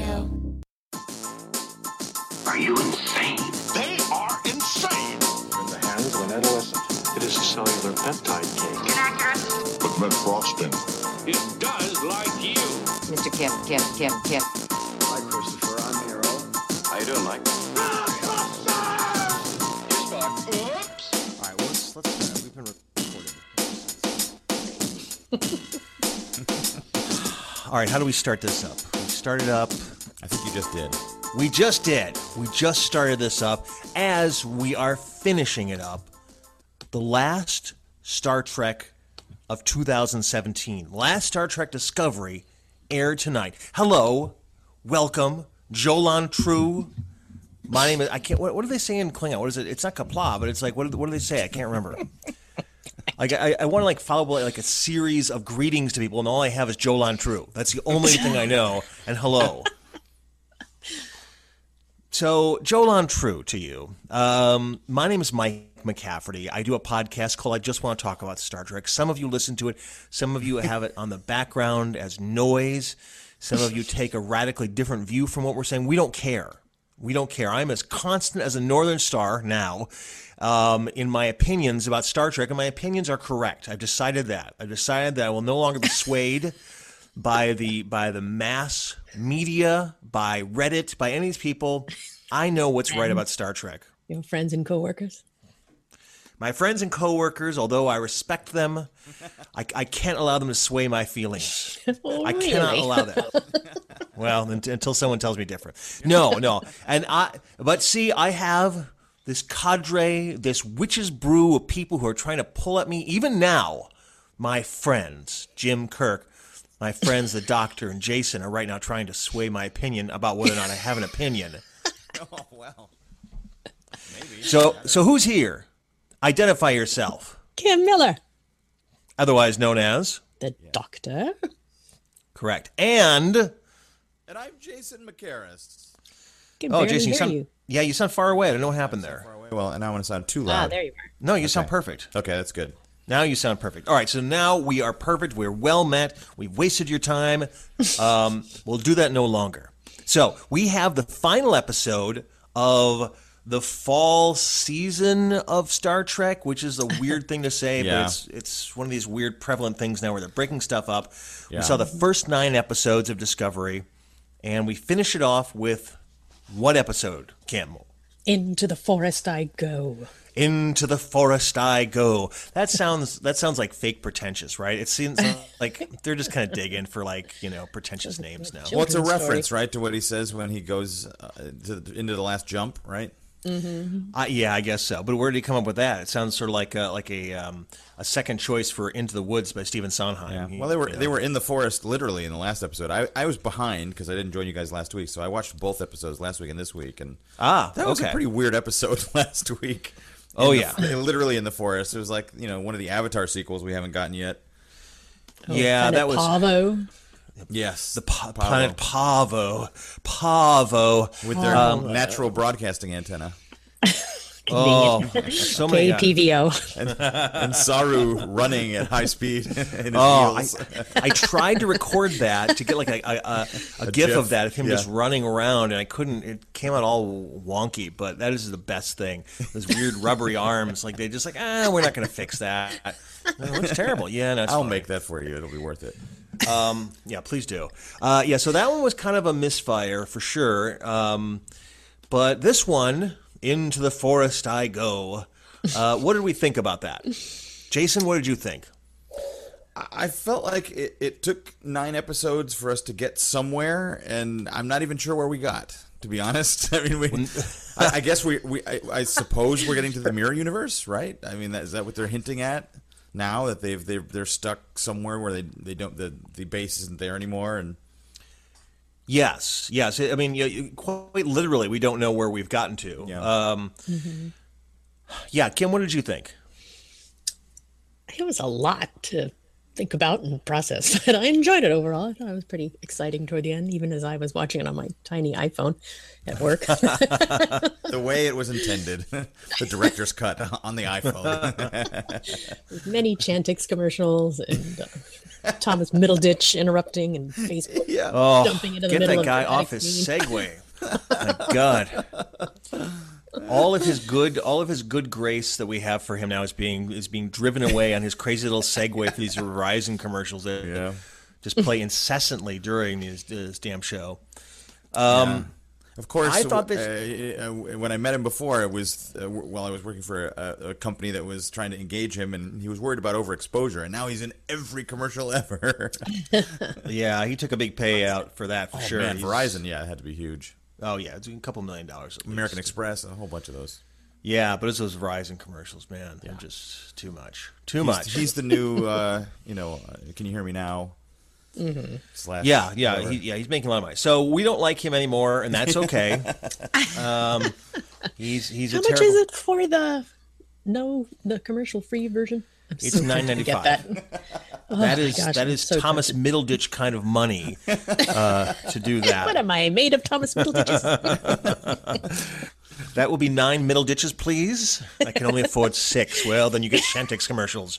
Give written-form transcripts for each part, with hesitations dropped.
Radio. Are you insane? They are insane. In the hands of an adolescent. It is a cellular peptide cake. Inaccurate. But Miss Frosting. It does like you. Mr. Kemp. Hi, Christopher. I'm Hero. How you doing, Mike? Oops. All right, well, let's we've been recording. All right, how do we start this up? We started up. I think you just did. We just did. We just started this up as we are finishing it up. The last Star Trek of 2017. Last Star Trek Discovery aired tonight. Hello. Welcome. Jolan True. My name is, I can't, what do they say in Klingon? What is it? It's not Kapla, but it's like, what do they say? I can't remember. I want to like follow like a series of greetings to people, and all I have is Jolan True. That's the only thing I know. And hello. So, Jolan True to you. My name is Mike McCafferty. I do a podcast called I Just Want to Talk About Star Trek. Some of you listen to it. Some of you have it on the background as noise. Some of you take a radically different view from what we're saying. We don't care. We don't care. I'm as constant as a northern star now in my opinions about Star Trek, and my opinions are correct. I've decided that. I've decided that I will no longer be swayed by the mass media, by Reddit, by any of these people. I know what's right about Star Trek. Your friends and coworkers? My friends and coworkers, although I respect them, I can't allow them to sway my feelings. Oh, I cannot allow that. Well, until someone tells me different. No. But see, I have this cadre, this witch's brew of people who are trying to pull at me. Even now, my friends, Jim Kirk, my friends, the Doctor and Jason, are right now trying to sway my opinion about whether or not I have an opinion. Oh, well. Maybe. So who's here? Identify yourself. Kim Miller. Otherwise known as? The Doctor. Correct. And I'm Jason McCarris. Can barely Jason, hear you. you sound far away. I don't know what happened there. Far away. Well, and I want to sound too loud. There you are. No, you sound perfect. Okay, that's good. Now you sound perfect. All right, so now we are perfect. We're well met. We've wasted your time. We'll do that no longer. So we have the final episode of the fall season of Star Trek, which is a weird thing to say, Yeah. but it's one of these weird prevalent things now where they're breaking stuff up. Yeah. We saw the first 9 episodes of Discovery, and we finish it off with what episode, Kim? Into the forest I go. Into the forest I go. That sounds like fake pretentious, right? It seems like they're just kind of digging for pretentious names now. Well, it's a Children's reference, story. right, to what he says when he goes into the last jump, right? Yeah, I guess so. But where did he come up with that? It sounds sort of like a second choice for Into the Woods by Stephen Sondheim. Yeah. Well, they were in the forest literally in the last episode. I was behind because I didn't join you guys last week, so I watched both episodes last week and this week, and that was a pretty weird episode last week. Literally in the forest. It was like one of the Avatar sequels we haven't gotten yet. Yeah, that was Pavo. Yes, the planet Pavo with their natural broadcasting antenna. So many KPVO. and Saru running at high speed in his heels. I tried to record that to get like a gif of that of him just running around, and I couldn't. It came out all wonky, but that is the best thing. Those weird rubbery arms, like they just we're not going to fix that. It looks terrible. Yeah, no, I'll fine. make that for you. It'll be worth it. Yeah, please do. So that one was kind of a misfire for sure. But this one, Into the Forest I Go. What did we think about that? Jason, what did you think? I felt like it took 9 episodes for us to get somewhere, and I'm not even sure where we got, to be honest. I mean, I guess I suppose we're getting to the mirror universe, right? I mean, is that what they're hinting at now, that they're stuck somewhere where they don't the base isn't there anymore? And Yes. I mean, quite literally, we don't know where we've gotten to. Yeah. Kim, what did you think? It was a lot to think about and process. But I enjoyed it overall. I thought it was pretty exciting toward the end, even as I was watching it on my tiny iPhone at work. The way it was intended, the director's cut on the iPhone. With many Chantix commercials and Thomas Middleditch interrupting and Facebook jumping into the Get middle that of guy the off his Segway. My God. All of his good grace that we have for him now is being driven away on his crazy little Segway for these Verizon commercials that just play incessantly during this damn show. Of course, I thought when I met him before, it was while I was working for a company that was trying to engage him, and he was worried about overexposure, and now he's in every commercial ever. Yeah, he took a big payout for that for sure. Man, Verizon, it had to be huge. Oh yeah, it's a couple $1 million. American Express, a whole bunch of those. Yeah, but it's those Verizon commercials, man. They're just too much. Too much. He's the new, can you hear me now? Mm-hmm. Slash He's making a lot of money. So we don't like him anymore, and that's okay. He's How a much terrible. is it for the commercial free version? It's $9.95. That That is so Thomas tempted. Middleditch kind of money to do that. What am I made of, Thomas Middleditches? That will be 9 Middleditches, please. I can only afford 6. Well, then you get Chantix commercials.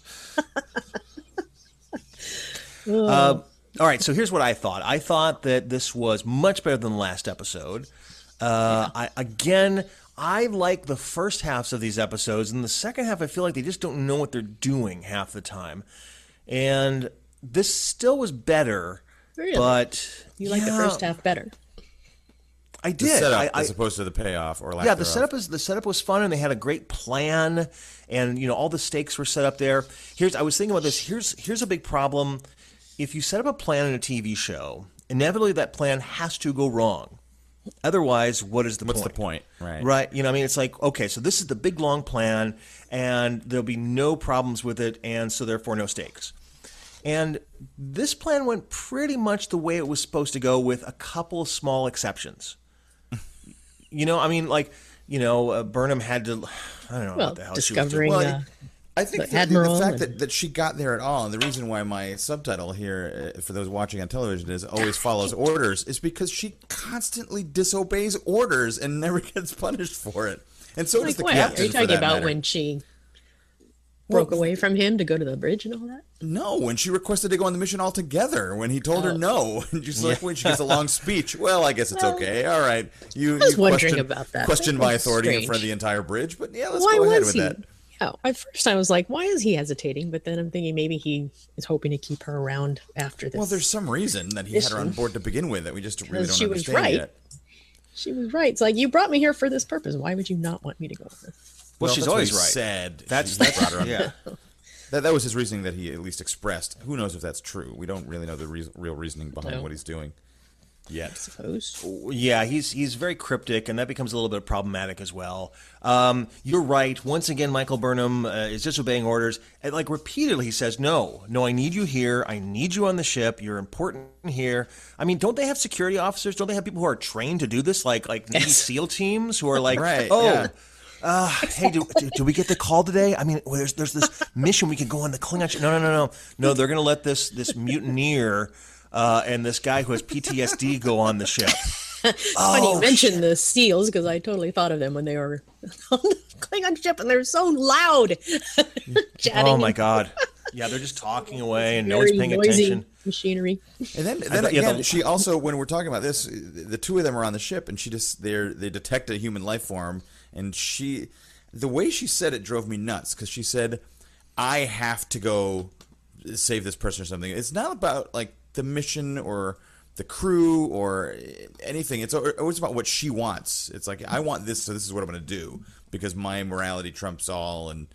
All right, so here's what I thought. I thought that this was much better than the last episode. I like the first halves of these episodes, and the second half I feel like they just don't know what they're doing half the time. And this still was better, Really? but You like the first half better. I The did. setup as opposed to the payoff or lack Yeah, thereof. the setup was fun, and they had a great plan, and all the stakes were set up there. I was thinking about this. Here's a big problem. If you set up a plan in a TV show, inevitably that plan has to go wrong. Otherwise, what's the point? Right. Right. It's like, okay, so this is the big long plan, and there'll be no problems with it, and so therefore no stakes. And this plan went pretty much the way it was supposed to go, with a couple of small exceptions. Burnham had to, I don't know what the hell discovering she was doing. I think the the Admiral fact and- that she got there at all, and the reason why my subtitle here, for those watching on television, is always follows orders, is because she constantly disobeys orders and never gets punished for it. And so does the What? captain, Are you for talking that about matter. when she broke away from him to go to the bridge and all that? No, when she requested to go on the mission altogether, when he told her no, and just like when she gets a long speech. Well, I guess it's okay. All right, you was wondering question, about that. Question That my was authority in strange. front of the entire bridge, but yeah, let's Why go ahead was with he? that. Yeah, at first I was like, why is he hesitating? But then I'm thinking maybe he is hoping to keep her around after this. Well, there's some reason that he had her on board to begin with that we just really don't she was understand right. yet. She was right. It's like, you brought me here for this purpose. Why would you not want me to go with this? Well, Well, she's that's what always he right. Said That's brought her on. yeah. That was his reasoning that he at least expressed. Who knows if that's true? We don't really know the real reasoning behind No. what he's doing yet. Suppose. Yeah, he's very cryptic, and that becomes a little bit problematic as well. You're right. Once again, Michael Burnham is disobeying orders. And, repeatedly, he says, no, I need you here. I need you on the ship. You're important here. I mean, don't they have security officers? Don't they have people who are trained to do this, like Navy SEAL teams who are like, Right, oh, yeah. hey, do we get the call today? I mean, there's this mission we can go on the Klingon ship. No. They're going to let this mutineer and this guy who has PTSD go on the ship. Funny you mentioned the SEALs, because I totally thought of them when they were on the Klingon ship and they're so loud. Chatting. Oh my God. Yeah, they're just talking away and no one's Very paying noisy attention. machinery. And then thought- yeah, again, the- she also, when we're talking about this, the two of them are on the ship, and they detect a human life form, and the way she said it drove me nuts, because she said, "I have to go save this person" or something. It's not about the mission or the crew or anything. It's always about what she wants. It's like, I want this, so this is what I'm going to do, because my morality trumps all, and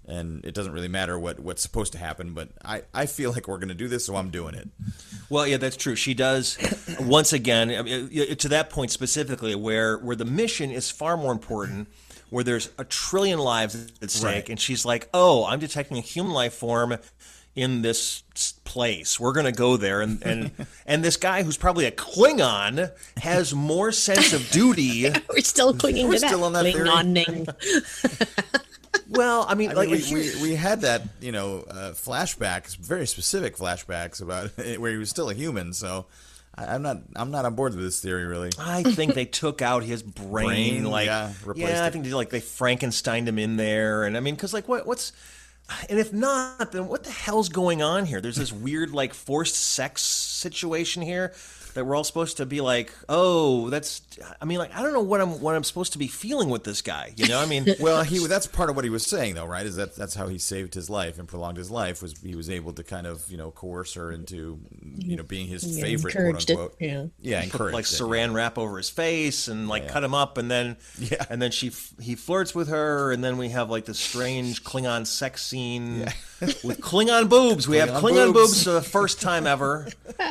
it doesn't really matter what's supposed to happen, but I feel like we're going to do this, so I'm doing it. Well, yeah, that's true. She does, once again, I mean, to that point specifically, where the mission is far more important, where there's 1 trillion lives at stake, Right. and she's like, oh, I'm detecting a human life form in this place. We're going to go there. And this guy who's probably a Klingon has more sense of duty. We're still clinging We're to that. still on that theory. Klingoning. Well, I mean, I like mean, we had that, flashbacks, very specific flashbacks about where he was still a human. So I'm not on board with this theory, really. I think they took out his brain, replaced I it. think they Frankensteined him in there, and I mean, because what's, and if not, then what the hell's going on here? There's this weird forced sex situation here that we're all supposed to be like, oh, that's. I mean, I don't know what I'm supposed to be feeling with this guy. I mean, well, that's part of what he was saying, though, right? Is that's how he saved his life and prolonged his life, was he was able to kind of coerce her into being his favorite, quote unquote. Encouraged. Put saran wrap over his face and cut him up, and then he flirts with her, and then we have this strange Klingon sex scene with Klingon boobs. We have Klingon boobs for the first time ever.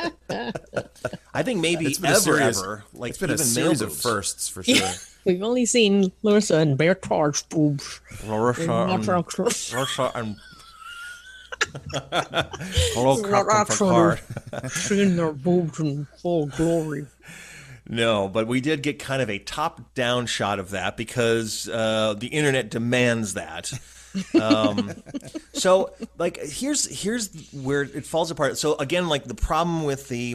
I think maybe ever. It's been a series of firsts for sure. We've only seen Larissa and Bertrand's boobs. Larissa and hello, Captain Picard. Seeing their boobs in full glory. No, but we did get kind of a top-down shot of that because the internet demands that. So here's where it falls apart. So again, the problem with the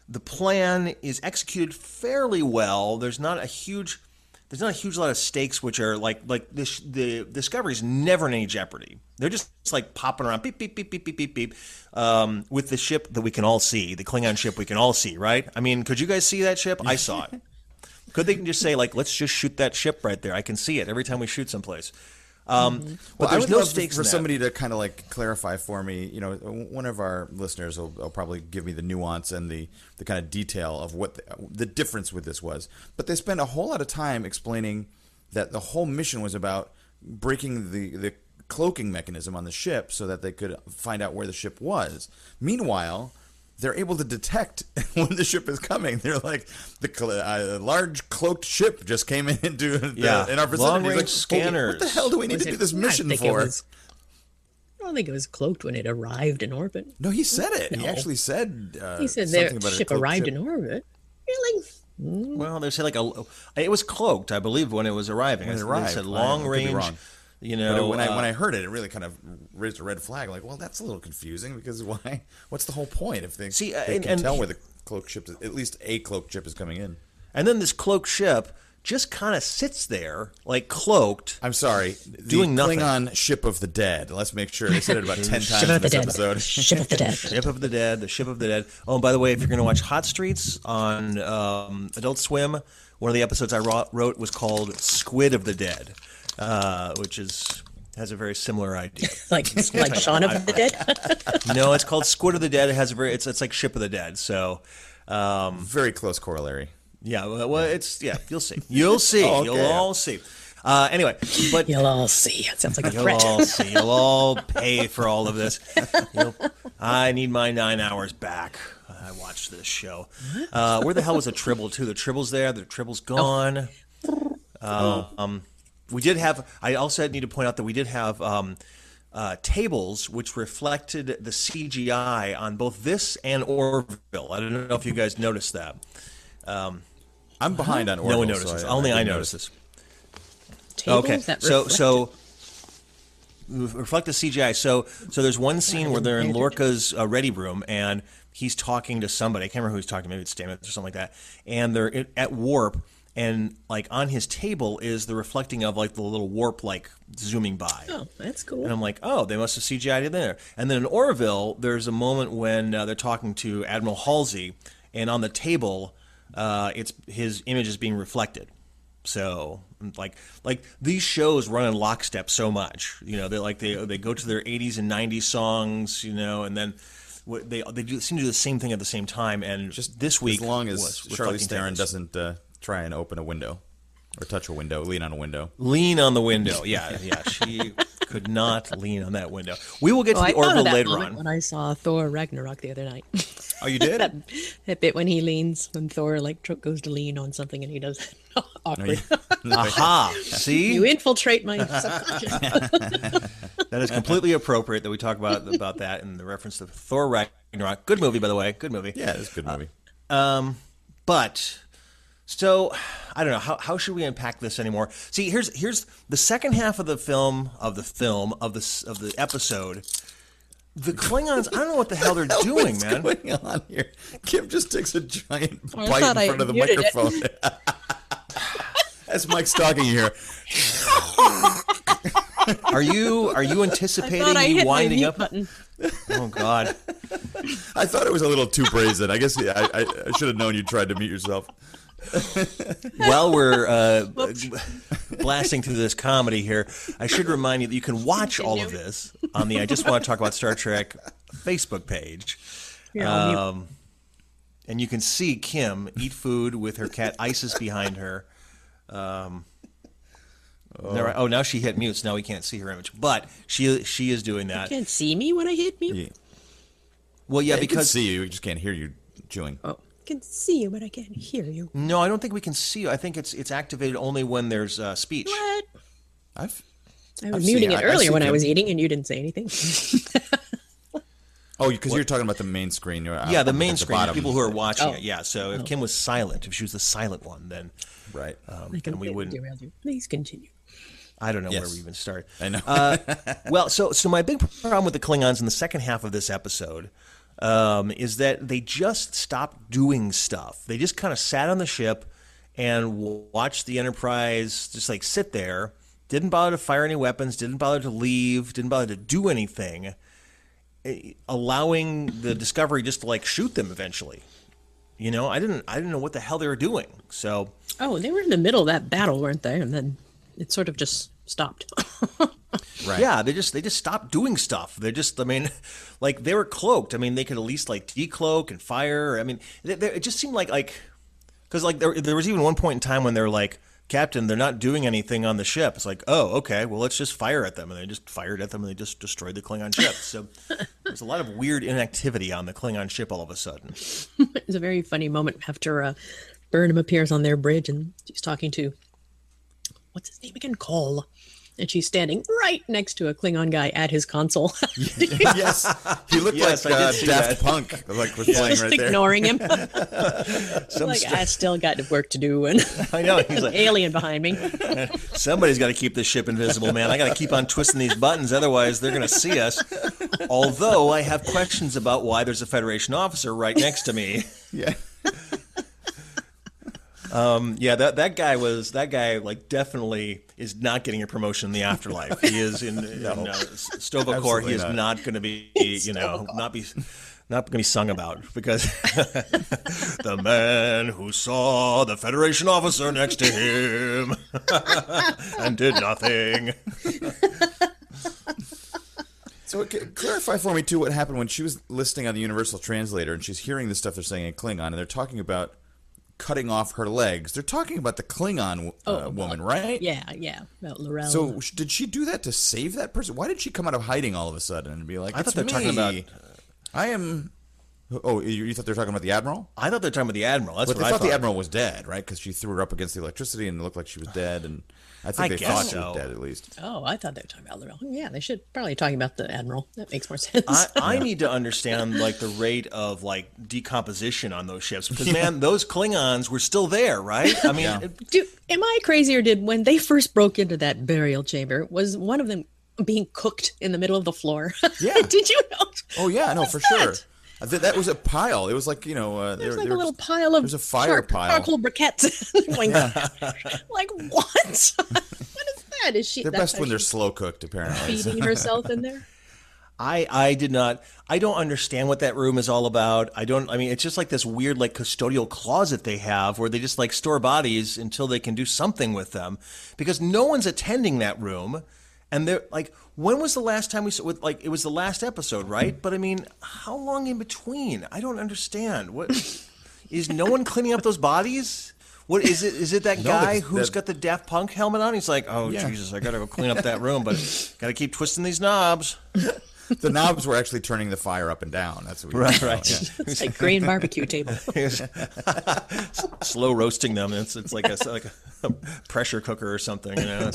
plan is executed fairly well. There's not a huge lot of stakes, which are the Discovery's never in any jeopardy. They're just popping around, beep beep beep beep beep beep beep, with the ship that we can all see, the Klingon ship we can all see, right? I mean, could you guys see that ship? I saw it. Could they just say let's just shoot that ship right there? I can see it every time we shoot someplace. But well, there's I would no love stakes for in that. somebody to kind of clarify for me. One of our listeners will probably give me the nuance and the kind of detail of what the difference with this was. But they spent a whole lot of time explaining that the whole mission was about breaking the cloaking mechanism on the ship so that they could find out where the ship was. Meanwhile, they're able to detect when the ship is coming. They're like, the large cloaked ship just came into in our vicinity. Long-range scanners. What the hell do we need to do this mission for? I don't think it was cloaked when it arrived in orbit. No, he said it. No. He actually said he said something their about ship a cloaked arrived ship. in orbit. Really? Well, they said it was cloaked, I believe, when it was arriving. When it arrived. They said I long could be range. wrong. But when I heard it, it really kind of raised a red flag. Well, that's a little confusing because why? What's the whole point if they can tell where the cloaked ship, at least a cloaked ship, is coming in? And then this cloaked ship just kind of sits there, cloaked. I'm sorry, doing nothing. Klingon ship of the dead. Let's make sure they said it about 10 times in this episode. Ship of the dead. Ship of the dead. The ship of the dead. Oh, and by the way, if you're going to watch Hot Streets on Adult Swim, one of the episodes I wrote was called Squid of the Dead. Which has a very similar idea. like Shaun of the Dead? No, it's called Squid of the Dead. It has it's like Ship of the Dead. So very close corollary. Yeah, well, you'll see. You'll see. Oh, okay. You'll all see. Anyway, but You'll all see. It sounds like a you'll threat. all see. You'll all pay for all of this. I need my 9 hours back. I watched this show. Where the hell was the Tribble too? The Tribble's there. The Tribble's gone. We did have. I also need to point out that we did have tables which reflected the CGI on both this and Orville. I don't know if you guys noticed that. I'm behind on Orville. No one notices. Only I noticed this. Tables Okay, that so reflect the CGI. So there's one scene where they're in Lorca's ready room and he's talking to somebody. I can't remember who he's talking to. Maybe it's Stamets or something like that. And they're at warp. And on his table is the reflecting of the little warp zooming by. Oh, that's cool. And I'm like, oh, they must have CGI'd it there. And then in Orville, there's a moment when they're talking to Admiral Halsey, and on the table, it's his image is being reflected. So these shows run in lockstep so much. They go to their 80s and 90s songs, and then they seem to do the same thing at the same time. And Just this week, as long as was Charlize reflecting Theron tables. doesn't try and open a window or touch a window, lean on a window. Lean on the window. Yeah. She could not lean on that window. We will get to I the thought Orville of that later moment on. when I saw Thor Ragnarok the other night. Oh, you did? that bit when he leans, when Thor goes to lean on something and he does it. Awkward. Aha! See? You infiltrate my subconscious. That is completely appropriate that we talk about that in the reference to Thor Ragnarok. Good movie, by the way. Good movie. Yeah, it's a good movie. But So I don't know how should we unpack this anymore. See, here's the second half of the episode. The Klingons, I don't know what the hell they're doing, man. What's going on here? Kim just takes a giant I bite in thought I front of the muted it. microphone. As Mike's talking here. Are you I anticipating thought I me hit my winding mute up? button. Oh God. I thought it was a little too brazen. I guess I should have known you tried to mute yourself. While we're blasting through this comedy here, I should remind you that you can watch all of this on the I Just Want to Talk About Star Trek Facebook page. And you can see Kim eat food with her cat Isis behind her. Now she hit mute, so now we can't see her image. But she is doing that. You can't see me when I hit mute? Yeah. Well, yeah, We can because... see you. We just can't hear you chewing. Oh, I can see you, but I can't hear you. No, I don't think we can see you. I think it's activated only when there's speech. What? I was I've muting seen- it I earlier see when I Kim. was eating, and you didn't say anything. Oh, because you're talking about the main screen. Yeah, the main screen, the bottom. people who are watching Oh. it. Yeah, so if Kim was silent, if she was the silent one, then Right. and we wouldn't. Derailed you. Please continue. I don't know Yes. where we even start. I know. Well, so my big problem with the Klingons in the second half of this episode is that they just stopped doing stuff. They just kind of sat on the ship and watched the Enterprise just like sit there. Didn't bother to fire any weapons. Didn't bother to leave. Didn't bother to do anything. Allowing the Discovery just to like shoot them eventually. You know, I didn't know what the hell they were doing. So Oh, they were in the middle of that battle, weren't they? And then it sort of just stopped. Right. yeah, they just stopped doing stuff. They just, I mean, like they were cloaked. I mean, they could at least like decloak and fire. I mean, it just seemed like because like there was even one point in time when they were like, Captain, they're not doing anything on the ship. It's like, oh, okay, well, let's just fire at them. And they just fired at them and they just destroyed the Klingon ship. So there's a lot of weird inactivity on the Klingon ship all of a sudden. It's a very funny moment after Burnham appears on their bridge and she's talking to, what's his name again? Cole. And she's standing right next to a Klingon guy at his console. Yes. He looked Yes, like I did see Daft that. Punk, like was playing Just right there. ignoring him. Some like, stra- I still got work to do. And I know. He's like, alien behind me. somebody's got to keep this ship invisible, man. I got to keep on twisting these buttons, otherwise they're going to see us. Although I have questions about why there's a Federation officer right next to me. Yeah. Yeah, that guy like definitely is not getting a promotion in the afterlife. He is in Sto-vo-kor. He is Absolutely not. not going to be, not going to be sung about because the man who saw the Federation officer next to him and did nothing. So clarify for me, too, what happened when she was listening on the Universal Translator and she's hearing the stuff they're saying in Klingon and they're talking about cutting off her legs. They're talking about the Klingon woman, right? Yeah, about Lorel. So did she do that to save that person? Why did she come out of hiding all of a sudden and be like, I thought "It's they're talking about- me. I am." Oh, you thought they were talking about the Admiral? I thought they were talking about the Admiral. That's But what they I thought thought. the Admiral was dead, right? Because she threw her up against the electricity and it looked like she was dead. And I think I they guess thought she so. was dead at least. Oh, I thought they were talking about Lorel. Yeah, they should probably talking about the Admiral. That makes more sense. I need to understand like the rate of like decomposition on those ships because man, those Klingons were still there, right? I mean, Yeah. Am I crazy or did when they first broke into that burial chamber, was one of them being cooked in the middle of the floor? Yeah. Did you know? Oh, yeah, no, What's for that? sure. That was a pile. It was like, There's like a little pile of there's a fire pile. charcoal briquettes. Like what? What is that? Is she? They're that's best how when they're she's slow cooked, apparently. feeding herself in there. I don't understand what that room is all about. I mean, it's just like this weird like custodial closet they have where they just like store bodies until they can do something with them because no one's attending that room. And they're like, when was the last time we saw with like it was the last episode, right? But I mean, how long in between? I don't understand. What is no one cleaning up those bodies? What is it? Is it that guy who's got the Daft Punk helmet on? He's like, oh Yeah. Jesus, I gotta go clean up that room, but gotta keep twisting these knobs. The knobs were actually turning the fire up and down. That's what we Right, know, right. yeah. It's like Korean barbecue table. Slow roasting them. It's like a pressure cooker or something. You know.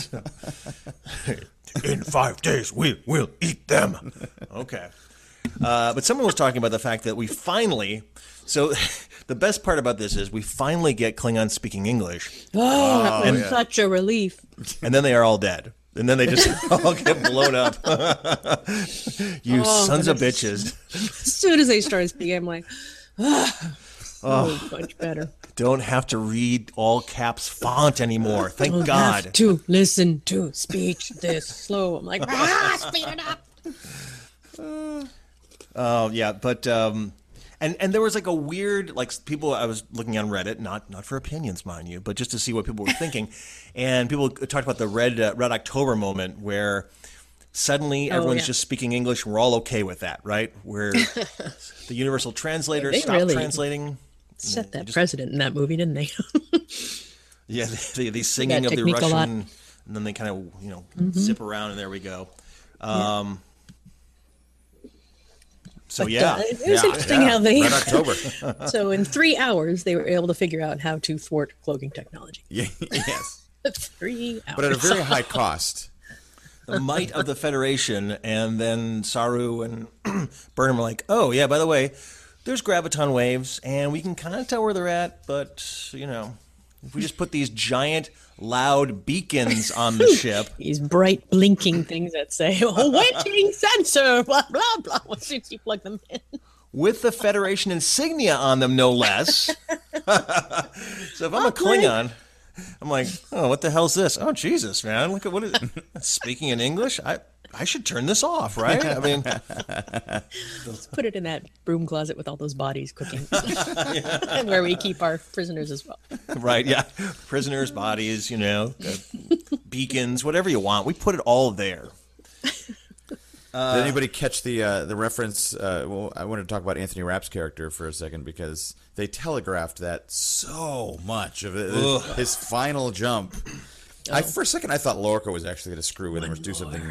In 5 days, we will eat them. Okay. But someone was talking about the fact that we finally. So the best part about this is we finally get Klingons speaking English, that was such a relief. and then they are all dead. And then they just all get blown up. You sons of bitches. As soon as they started speaking, I'm like, much better. Don't have to read all caps font anymore. Thank Don't God. have to listen to speech this slow. I'm like, speed it up. Oh yeah, but and there was like a weird, like, people, I was looking on Reddit, not for opinions, mind you, but just to see what people were thinking, and people talked about the Red October moment where suddenly everyone's just speaking English and we're all okay with that, right? Where the universal translator They stopped really translating. Set that precedent in that movie, didn't they? Yeah, the singing of the technique a lot. Russian, and then they kind of zip around, and there we go. So yeah, It was interesting how they. Red October. So in 3 hours, they were able to figure out how to thwart cloaking technology. Yeah, yes. 3 hours. But at a very high cost. the might of the Federation, and then Saru and Burnham are like, oh yeah, by the way, there's graviton waves, and we can kind of tell where they're at, but if we just put these giant, loud beacons on the ship. These bright blinking things that say "wetting sensor," blah blah blah. As soon as you plug them in, With the Federation insignia on them, no less. So if I'm a Klingon, I'm like, oh, what the hell's this? Oh, Jesus, man. Look at what is speaking in English? I should turn this off, right? I mean, let's put it in that broom closet with all those bodies cooking, and where we keep our prisoners as well. right, yeah. Prisoners' bodies, beacons, whatever you want. We put it all there. Did anybody catch the reference? Well, I wanted to talk about Anthony Rapp's character for a second because they telegraphed that so much of it. His final jump. For a second, I thought Lorca was actually going to screw with him or do something,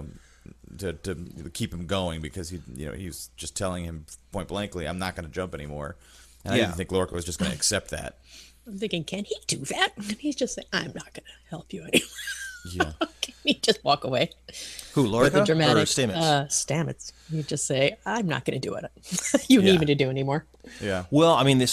to keep him going because he was just telling him point blankly, "I'm not going to jump anymore." And I didn't think Lorca was just going to accept that. I'm thinking, can he do that? And he's just saying, "I'm not going to help you anymore." Yeah. Can he just walk away? Who, Lorca The dramatic or Stamets? Stamets. You just say, "I'm not going to do it. You need me to do anymore." Yeah. Well, I mean,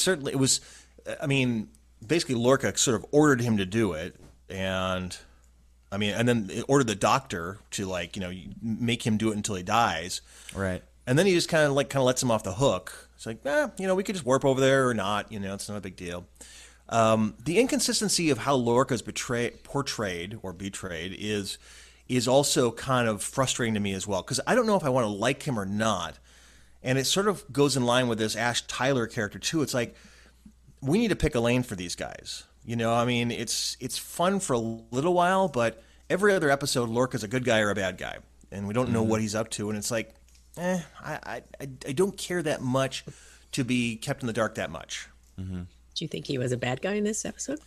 basically Lorca sort of ordered him to do it, and then it ordered the doctor to make him do it until he dies. Right. And then he just kind of lets him off the hook. It's like, we could just warp over there or not. It's not a big deal. The inconsistency of how Lorca's portrayed or betrayed is also kind of frustrating to me as well, because I don't know if I want to like him or not. And it sort of goes in line with this Ash Tyler character too. It's like, we need to pick a lane for these guys. It's fun for a little while, but every other episode, Lorca's a good guy or a bad guy, and we don't know what he's up to. And it's like, I don't care that much to be kept in the dark that much. Do you think he was a bad guy in this episode?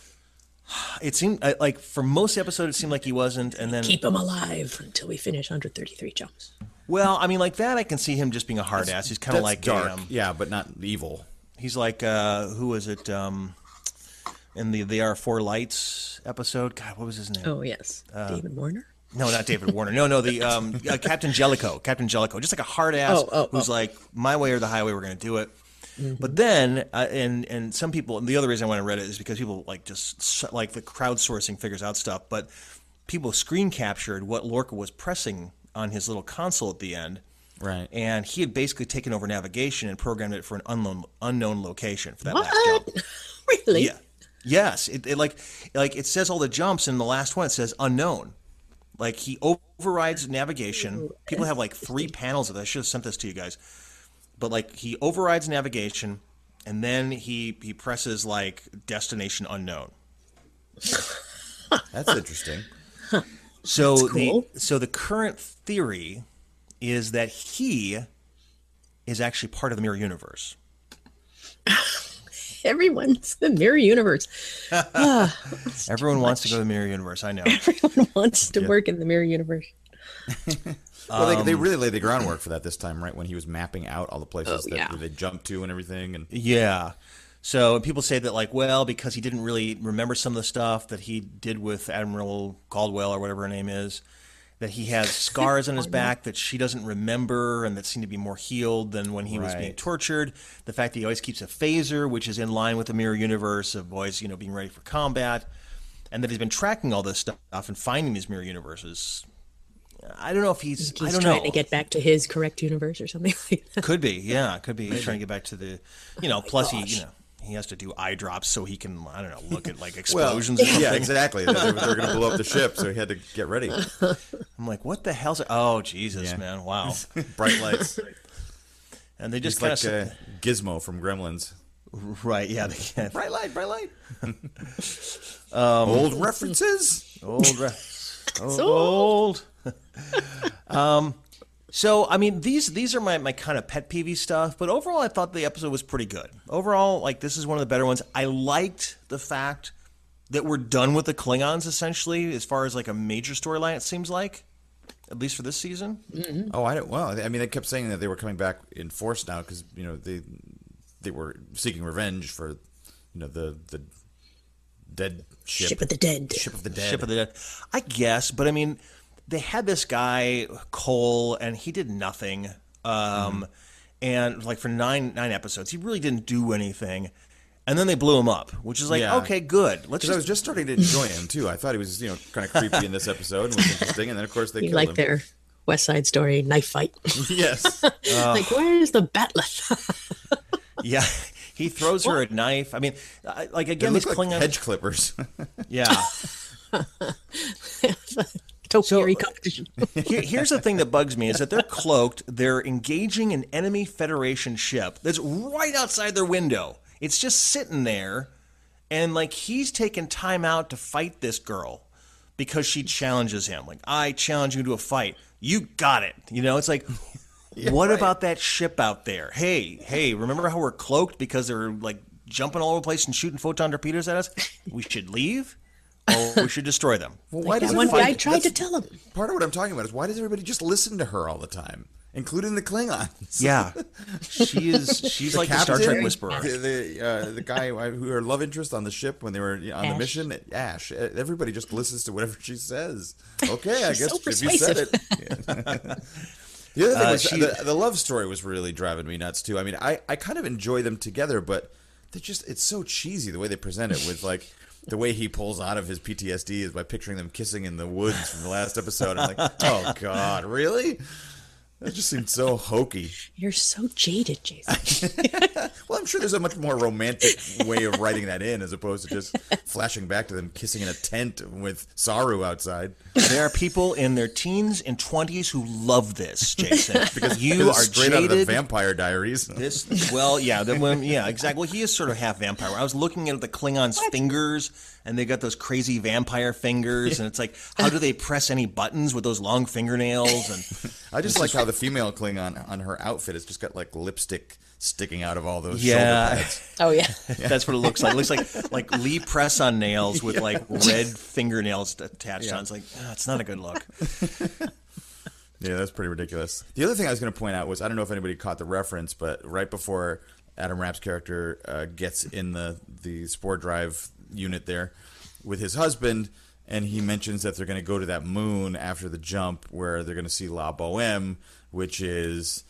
It seemed like for most episodes, it seemed like he wasn't, and then Keep him alive until we finish 133 jumps. well, I mean, like that, I can see him just being a hard ass. He's kind of like dark. Yeah, but not evil. he's like who was it? In the There Are Four Lights episode. God, what was his name? Oh yes, David Warner. No, not David Warner. No, the Captain Jellicoe. Captain Jellicoe, just like a hard ass who's like, my way or the highway. We're going to do it. Mm-hmm. But then, and some people, and the other reason I went on Reddit is because people just like the crowdsourcing figures out stuff. But people screen captured what Lorca was pressing on his little console at the end. Right. And he had basically taken over navigation and programmed it for an unknown location for that What? last jump. Really? Yeah. Yes. It it says all the jumps, and the last one it says unknown. Like he overrides navigation. People have like 3 panels of this. I should have sent this to you guys. But like he overrides navigation, and then he presses like destination unknown. That's interesting. So That's cool. the current theory is that he is actually part of the mirror universe. Everyone's the mirror universe. Everyone wants to go to the mirror universe. I know. Everyone wants to work in the mirror universe. Well, they really laid the groundwork for that this time, right? When he was mapping out all the places Oh, yeah. that they jumped to and everything. And Yeah. So people say that, like, well, because he didn't really remember some of the stuff that he did with Admiral Caldwell or whatever her name is, that he has scars on his back that she doesn't remember and that seem to be more healed than when he was being Right. tortured. The fact that he always keeps a phaser, which is in line with the mirror universe of boys, being ready for combat. And that he's been tracking all this stuff and finding these mirror universes. I don't know if he's I don't trying know. to get back to his correct universe or something like that. Could be, yeah. Could be. He's trying to get back to the, plus he has to do eye drops so he can, I don't know, look at like explosions or something. Yeah, exactly. They were going to blow up the ship, so he had to get ready. I'm like, what the hell's it? Oh, Jesus, Yeah. man. Wow. Bright lights. And they just Just kind like of Gizmo from Gremlins. right, yeah. They can't. Bright light, bright light. Old references. Old. So, I mean, these are my kind of pet peeve stuff, but overall I thought the episode was pretty good. Overall, like, this is one of the better ones. I liked the fact that we're done with the Klingons, essentially, as far as, like, a major storyline, it seems like, at least for this season. Oh, I don't. Well, I mean, they kept saying that they were coming back in force now because they were seeking revenge for the dead ship. Ship of the Dead. Ship of the dead. Ship of the Dead. I guess, but I mean, they had this guy Cole, and he did nothing. And like for nine episodes, he really didn't do anything. And then they blew him up, which is like, Yeah. okay, good. Let's Because I was just starting to enjoy him too. I thought he was kind of creepy in this episode and was interesting, and then of course they You killed like him. their West Side Story knife fight. Yes. Like, where's the batleth? yeah. He throws her a knife. I mean, like They again, look these like Klingons. hedge clippers. Yeah. Topiary competition. Here's the thing that bugs me is that they're cloaked. They're engaging an enemy Federation ship that's right outside their window. It's just sitting there, and like he's taking time out to fight this girl because she challenges him. Like, I challenge you to a fight. You got it. It's like, what about that ship out there? Hey, remember how we're cloaked because they're like jumping all over the place and shooting photon torpedoes at us? We should leave, or we should destroy them. Well, why does That one everybody- guy tried to that's tell him. Part of what I'm talking about is why does everybody just listen to her all the time, including the Klingons? Yeah, she's like the Star captain, Trek whisperer. the guy who her love interest on the ship when they were on the Ash. mission, Ash. Everybody just listens to whatever she says. Okay, I She's guess so if you said it. persuasive. The other thing was she- the love story was really driving me nuts too. I mean, I kind of enjoy them together, but it's so cheesy the way they present it with like. The way he pulls out of his PTSD is by picturing them kissing in the woods from the last episode. I'm like, oh God, really? That just seemed so hokey. You're so jaded, Jason. Well, I'm sure there's a much more romantic way of writing that in as opposed to just flashing back to them kissing in a tent with Saru outside. There are people in their teens and 20s who love this, Jason, because you It's are straight out of the jaded. Vampire Diaries. Yeah, exactly. Well, he is sort of half vampire. I was looking at the Klingons' fingers, and they got those crazy vampire fingers, and it's like, how do they press any buttons with those long fingernails? And I just like how the female Klingon on her outfit has just got like lipstick sticking out of all those Yeah. shoulder pads. Oh, yeah. that's what it looks like. It looks like Lee press-on nails with like red fingernails attached on. It's like, it's not a good look. Yeah, that's pretty ridiculous. The other thing I was going to point out was I don't know if anybody caught the reference, but right before Adam Rapp's character gets in the spore drive unit there with his husband, and he mentions that they're going to go to that moon after the jump where they're going to see La Boheme, which is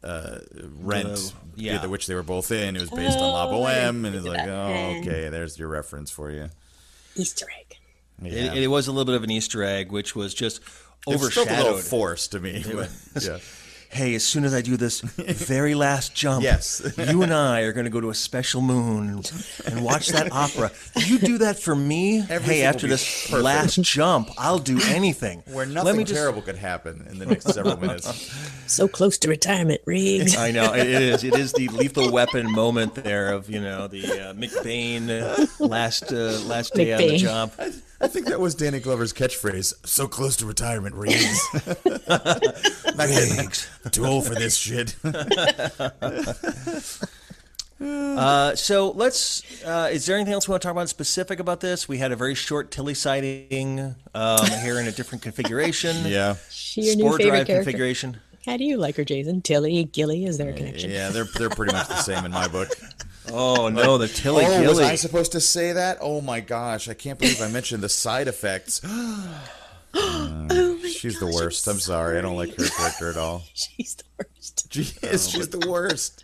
Rent, which they were both in. It was based on La Boheme, and it's like, oh, okay, there's your reference for you. Easter egg. Yeah. It was a little bit of an Easter egg, which was just It felt a little overshadowed. forced to me. But, yeah. Hey, as soon as I do this very last jump, Yes. you and I are going to go to a special moon and watch that opera. You do that for me? Everything Hey, will after be this perfect. last jump, I'll do anything. Where Let nothing me just- terrible could happen in the next several minutes. So close to retirement, Riggs. I know it is. It is the Lethal Weapon moment there of the McBain last day on the McBain. job. I think that was Danny Glover's catchphrase. So close to retirement, Riggs. Not getting too old for this shit. So let's. Is there anything else we want to talk about specific about this? We had a very short Tilly sighting here in a different configuration. Yeah. She your new Spore favorite drive character. configuration. How do you like her, Jason? Tilly, Gilly, is there a connection? Yeah, they're pretty much the same in my book. Oh no, the Tilly Oh, Gilly. was I supposed to say that? Oh my gosh, I can't believe I mentioned the side effects. She's the worst. I'm sorry. I don't like her character at all. She's the worst. She's the worst.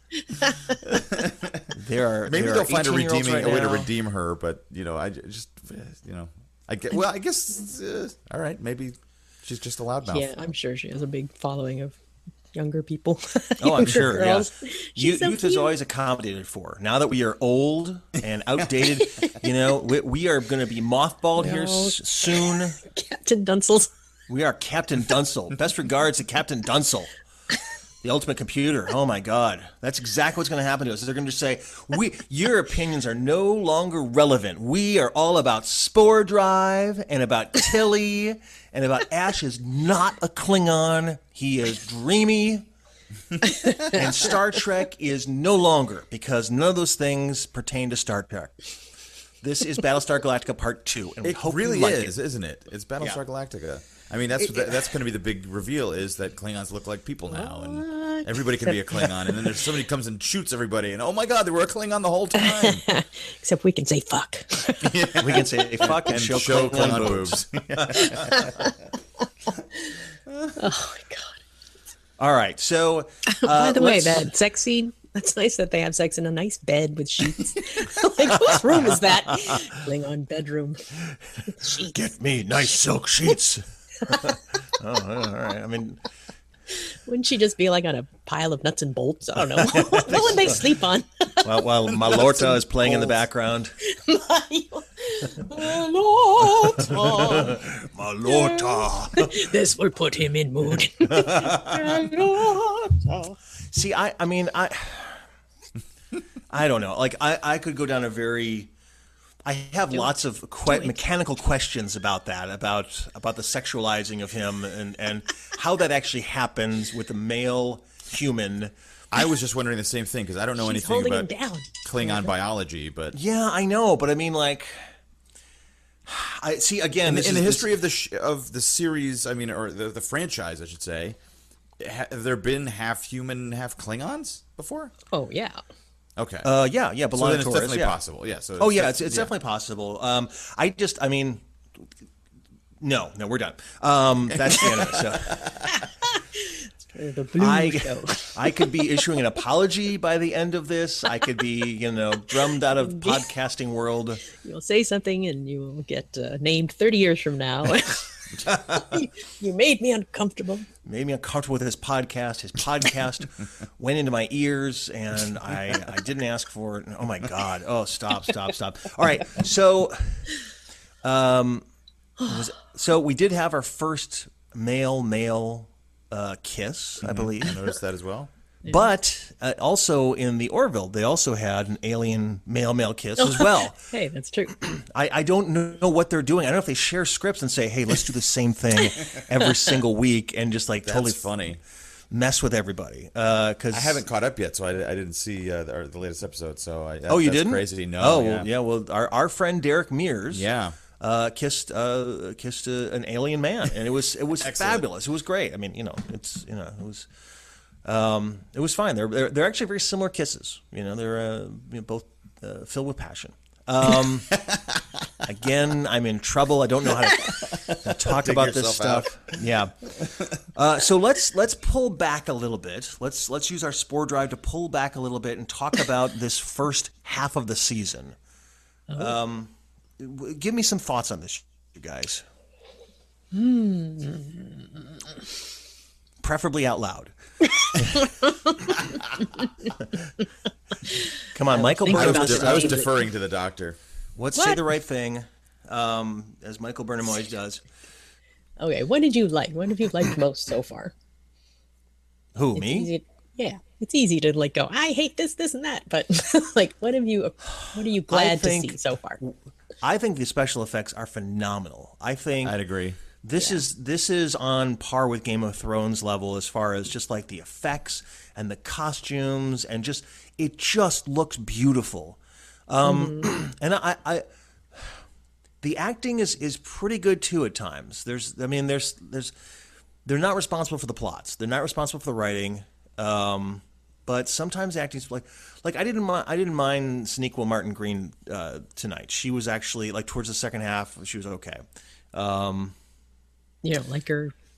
Maybe there they'll are find a 18-year-olds redeeming right a way to now. redeem her, but I just I guess all right. Maybe she's just a loudmouth. Yeah, I'm sure she has a big following of younger people. Oh, I'm Younger sure. Yeah. girls. She's so Youth is cute. always accommodated for. Now that we are old and outdated, we are going to be mothballed here soon. Captain Dunsel's. We are Captain Dunsel. Best regards to Captain Dunsel, the ultimate computer. Oh my God, that's exactly what's going to happen to us. They're going to just say, your opinions are no longer relevant. We are all about Spore Drive and about Tilly and about Ash is not a Klingon. He is dreamy. And Star Trek is no longer, because none of those things pertain to Star Trek. This is Battlestar Galactica Part 2, and we It hope really you like is, it. isn't it? It's Battlestar Yeah. Galactica. I mean, that's going to be the big reveal, is that Klingons look like people now, and everybody can be a Klingon. And then there's somebody comes and shoots everybody, and oh my God, they were a Klingon the whole time. Except we can say fuck. We can say fuck and show Klingon boobs. Oh my God. All right, so By the way, let's- that sex scene, that's nice that they have sex in a nice bed with sheets. Like, whose room is that? Klingon bedroom. Sheets. Get me nice silk sheets. All right. I mean, Wouldn't she just be like on a pile of nuts and bolts? I don't know. What would they sleep on? while Malorta is playing in the background. Malorta. This will put him in mood. See, I mean, I don't know. Like, I could go down a very. I have lots of mechanical questions about that, about the sexualizing of him and how that actually happens with a male human. I was just wondering the same thing, because I don't know She's anything holding him about down. Klingon biology, but Yeah, I know, but I mean, like, I see again. in the history of the series, I mean, or the franchise, I should say, have there been half human, half Klingons before? Oh, yeah. Okay. Yeah, so then B'Elanna it's Torres, definitely yeah. possible. Yeah. So Oh yeah, it's definitely possible. I mean, no, we're done. That's the end of it. So The blue show. I could be issuing an apology by the end of this. I could be, drummed out of podcasting world. You'll say something and you will get named 30 years from now. You made me uncomfortable. Made me uncomfortable with his podcast. His podcast went into my ears, and I didn't ask for it. Oh my God! Oh, stop! All right, so, so we did have our first male kiss, I believe. I noticed that as well. But also in the Orville, they also had an alien male kiss as well. Hey, that's true. I don't know what they're doing. I don't know if they share scripts and say, hey, let's do the same thing every single week and just like totally That's funny. mess with everybody. Cause I haven't caught up yet, so I didn't see the latest episode. So you that's didn't? Crazy. No. Oh, yeah. well, yeah. Well, our friend Derek Mears, Yeah. kissed an alien man, and it was fabulous. It was great. I mean, it was fine. They're actually very similar kisses. They're both filled with passion. Again, I'm in trouble. I don't know how to talk Dig about this yourself stuff. Yeah. So let's pull back a little bit. Let's use our Spore Drive to pull back a little bit and talk about this first half of the season. Give me some thoughts on this, you guys. Preferably out loud. Come on, Michael think Burnham. about it. I was deferring to the doctor. Let's say the right thing, as Michael Burnham always does. Okay, what did you like? What have you liked most so far? Who, It's me? easy, yeah, it's easy to like go, I hate this and that, but like, what are you glad to think- see so far? I think the special effects are phenomenal. I think I'd agree. this is on par with Game of Thrones level as far as just like the effects and the costumes and just it just looks beautiful. And the acting is pretty good too at times. They're not responsible for the plots. They're not responsible for the writing. But sometimes acting's like I didn't mind Sonequa Martin Green tonight. She was actually like towards the second half. She was okay. You don't like her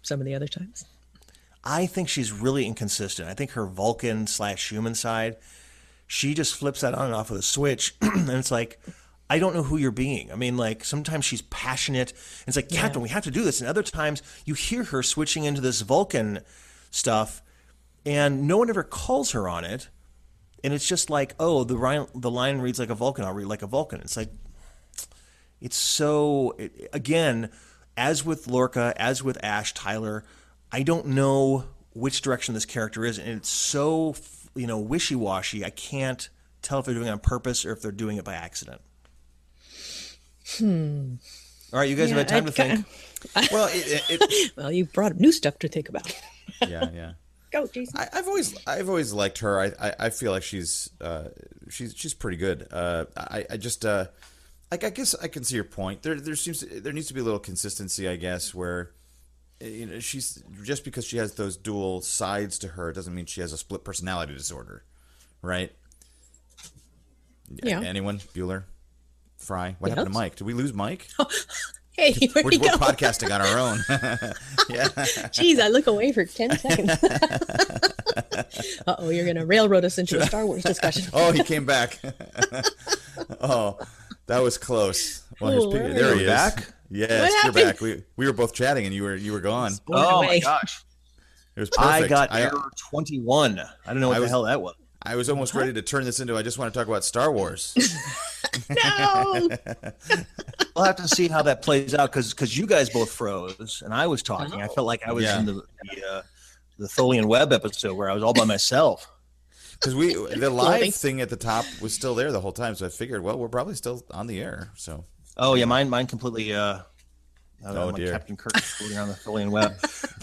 some of the other times. I think she's really inconsistent. I think her Vulcan/human side, she just flips that on and off with a switch, and it's like, I don't know who you're being. I mean, like, sometimes she's passionate, and it's like, Captain, we have to do this. And other times, you hear her switching into this Vulcan stuff, and no one ever calls her on it. And it's just like, oh, the line reads like a Vulcan, I'll read like a Vulcan. It's like, it's so, again, as with Lorca, as with Ash Tyler, I don't know which direction this character is, and it's so, wishy-washy. I can't tell if they're doing it on purpose or if they're doing it by accident. All right, you guys have had time to think. Well, Well, you brought up new stuff to think about. yeah. Go, Jason. I've always liked her. I feel like she's pretty good. I guess I can see your point. There needs to be a little consistency, I guess, where she's just because she has those dual sides to her doesn't mean she has a split personality disorder, right? Yeah. Anyone? Bueller? Fry? What happened to Mike? Did we lose Mike? Hey, where'd We're he go? podcasting on our own. Yeah. Jeez, I look away for 10 seconds. Uh-oh, you're going to railroad us into a Star Wars discussion. Oh, he came back. Oh, that was close. Well, Oh, there where he is. Back? Yes, What you're back. happened? We were both chatting, and you were gone. Oh, my away. gosh. It was perfect. I got error 21. I don't know what the hell that was. I was almost ready to turn this into I just want to talk about Star Wars. No! We'll have to see how that plays out because you guys both froze and I was talking. I felt like I was in the Tholian Web episode where I was all by myself. Because the live thing at the top was still there the whole time, so I figured, well, we're probably still on the air. So. Oh yeah, mine completely. Oh dear. Captain Kirk floating around the Tholian Web.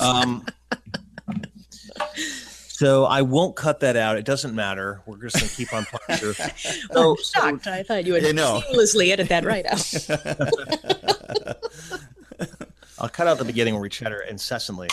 So I won't cut that out. It doesn't matter. We're just going to keep on playing through. I'm shocked. I thought you would seamlessly edit that right out. I'll cut out the beginning where we chatter incessantly.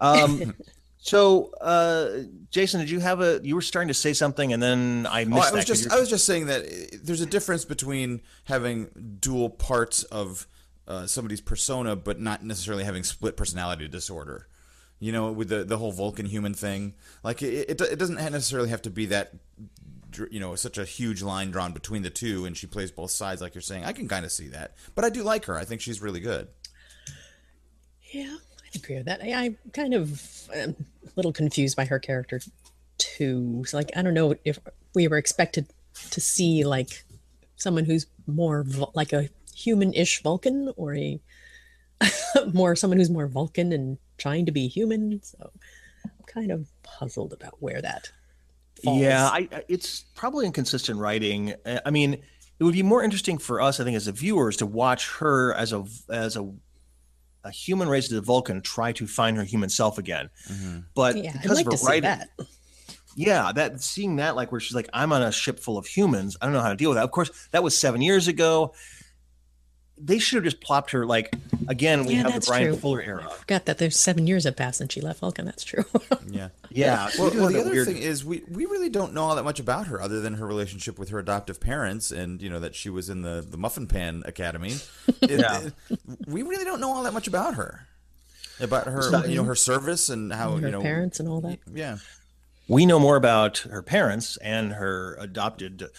So, Jason, did you have you were starting to say something and then I missed that. I was just saying that there's a difference between having dual parts of somebody's persona, but not necessarily having split personality disorder. With the whole Vulcan human thing, like it doesn't necessarily have to be that, such a huge line drawn between the two, and she plays both sides, like you're saying. I can kind of see that, but I do like her. I think she's really good. Yeah, I agree with that. I kind of am a little confused by her character too. So, like, I don't know if we were expected to see like someone who's more like a human-ish Vulcan, or someone who's more Vulcan and trying to be human. So I'm kind of puzzled about where that falls. Yeah, it's probably inconsistent writing. I mean, it would be more interesting for us, I think, as the viewers, to watch her as a human raised as a Vulcan try to find her human self again. Mm-hmm. But because I'd like of her writing, that. Yeah, seeing that, like, where she's like, I'm on a ship full of humans. I don't know how to deal with that. Of course, that was 7 years ago. They should have just plopped her, like, again, we have the Brian Fuller era. I forgot that there's 7 years have passed since she left Vulcan. That's true. Yeah. Well, the other thing is we really don't know all that much about her other than her relationship with her adoptive parents and, that she was in the Muffin Pan Academy. We really don't know all that much about her. About her, her service and how, her parents and all that. Yeah. We know more about her parents and her adoptive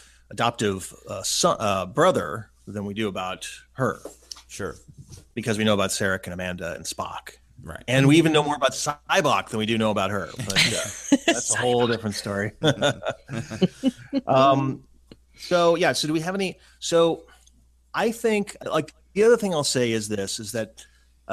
brother than we do about her. Sure. Because we know about Sarek and Amanda and Spock. Right. And we even know more about Cybok than we do know about her. But that's a whole different story. So do we have any? So I think, like, the other thing I'll say is that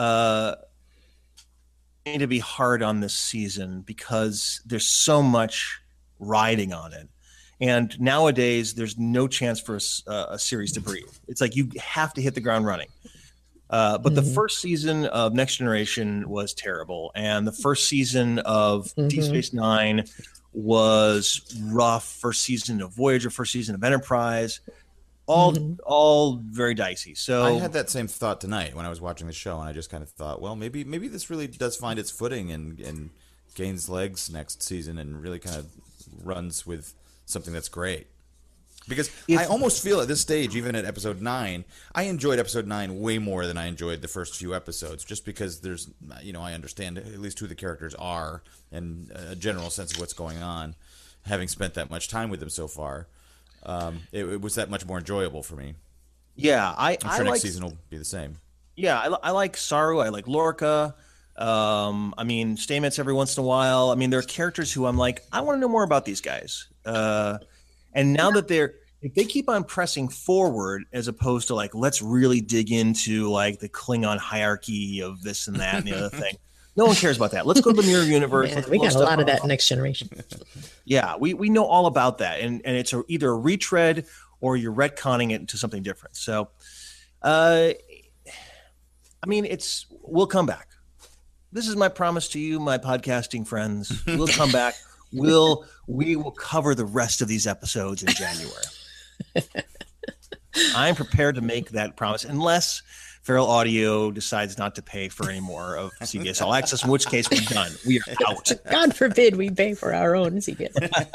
we need to be hard on this season because there's so much riding on it. And nowadays, there's no chance for a series to breathe. It's like you have to hit the ground running. But the first season of Next Generation was terrible. And the first season of Deep Space Nine was rough. First season of Voyager, first season of Enterprise, all very dicey. So I had that same thought tonight when I was watching the show, and I just kind of thought, well, maybe this really does find its footing and gains legs next season and really kind of runs with something that's great. Because I almost feel at this stage, even at episode 9, I enjoyed episode 9 way more than I enjoyed the first few episodes, just because there's, I understand at least who the characters are and a general sense of what's going on, having spent that much time with them so far. It was that much more enjoyable for me. Yeah, I'm sure next season will be the same. Yeah, I like Saru. I like Lorca. I mean, Stamets every once in a while. I mean, there are characters who I'm like, I want to know more about these guys. And now that if they keep on pressing forward as opposed to like, let's really dig into like the Klingon hierarchy of this and that and the other thing. No one cares about that. Let's go to the mirror universe. Yeah, we got a lot of that in Next Generation. Yeah, we know all about that. And it's either a retread or you're retconning it into something different. So, I mean, we'll come back. This is my promise to you, my podcasting friends. We'll come back. We will cover the rest of these episodes in January. I'm prepared to make that promise, unless Feral Audio decides not to pay for any more of CBS All Access, in which case we're done. We are out. God forbid we pay for our own CBS.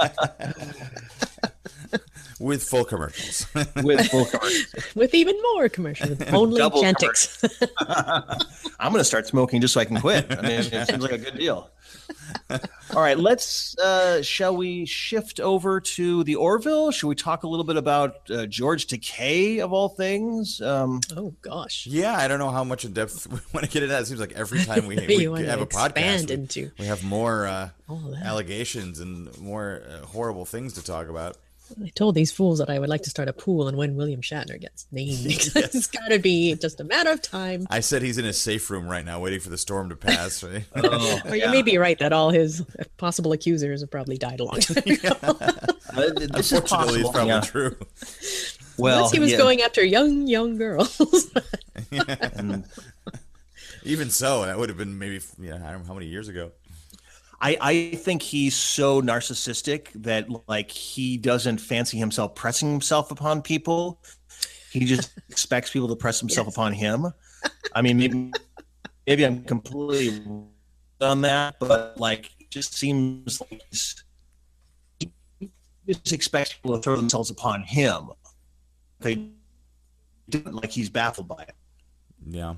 With full commercials. With full commercials. With even more commercials. With only Double Chantix. I'm going to start smoking just so I can quit. I mean, it seems like a good deal. All right, shall we shift over to the Orville? Should we talk a little bit about George Takei, of all things? Oh, gosh. Yeah, I don't know how much in depth we want to get into that. It seems like every time we have a podcast, we have more allegations and more horrible things to talk about. I told these fools that I would like to start a pool and when William Shatner gets named. It's got to be just a matter of time. I said he's in his safe room right now waiting for the storm to pass. Right? Or you may be right that all his possible accusers have probably died a long time ago. This is possible. It's probably true. Well, unless he was going after young girls. And even so, that would have been maybe, I don't know how many years ago. I think he's so narcissistic that like he doesn't fancy himself pressing himself upon people. He just expects people to press himself upon him. I mean, maybe I'm completely on that, but like it just seems like he just expects people to throw themselves upon him. They do it like he's baffled by it. Yeah.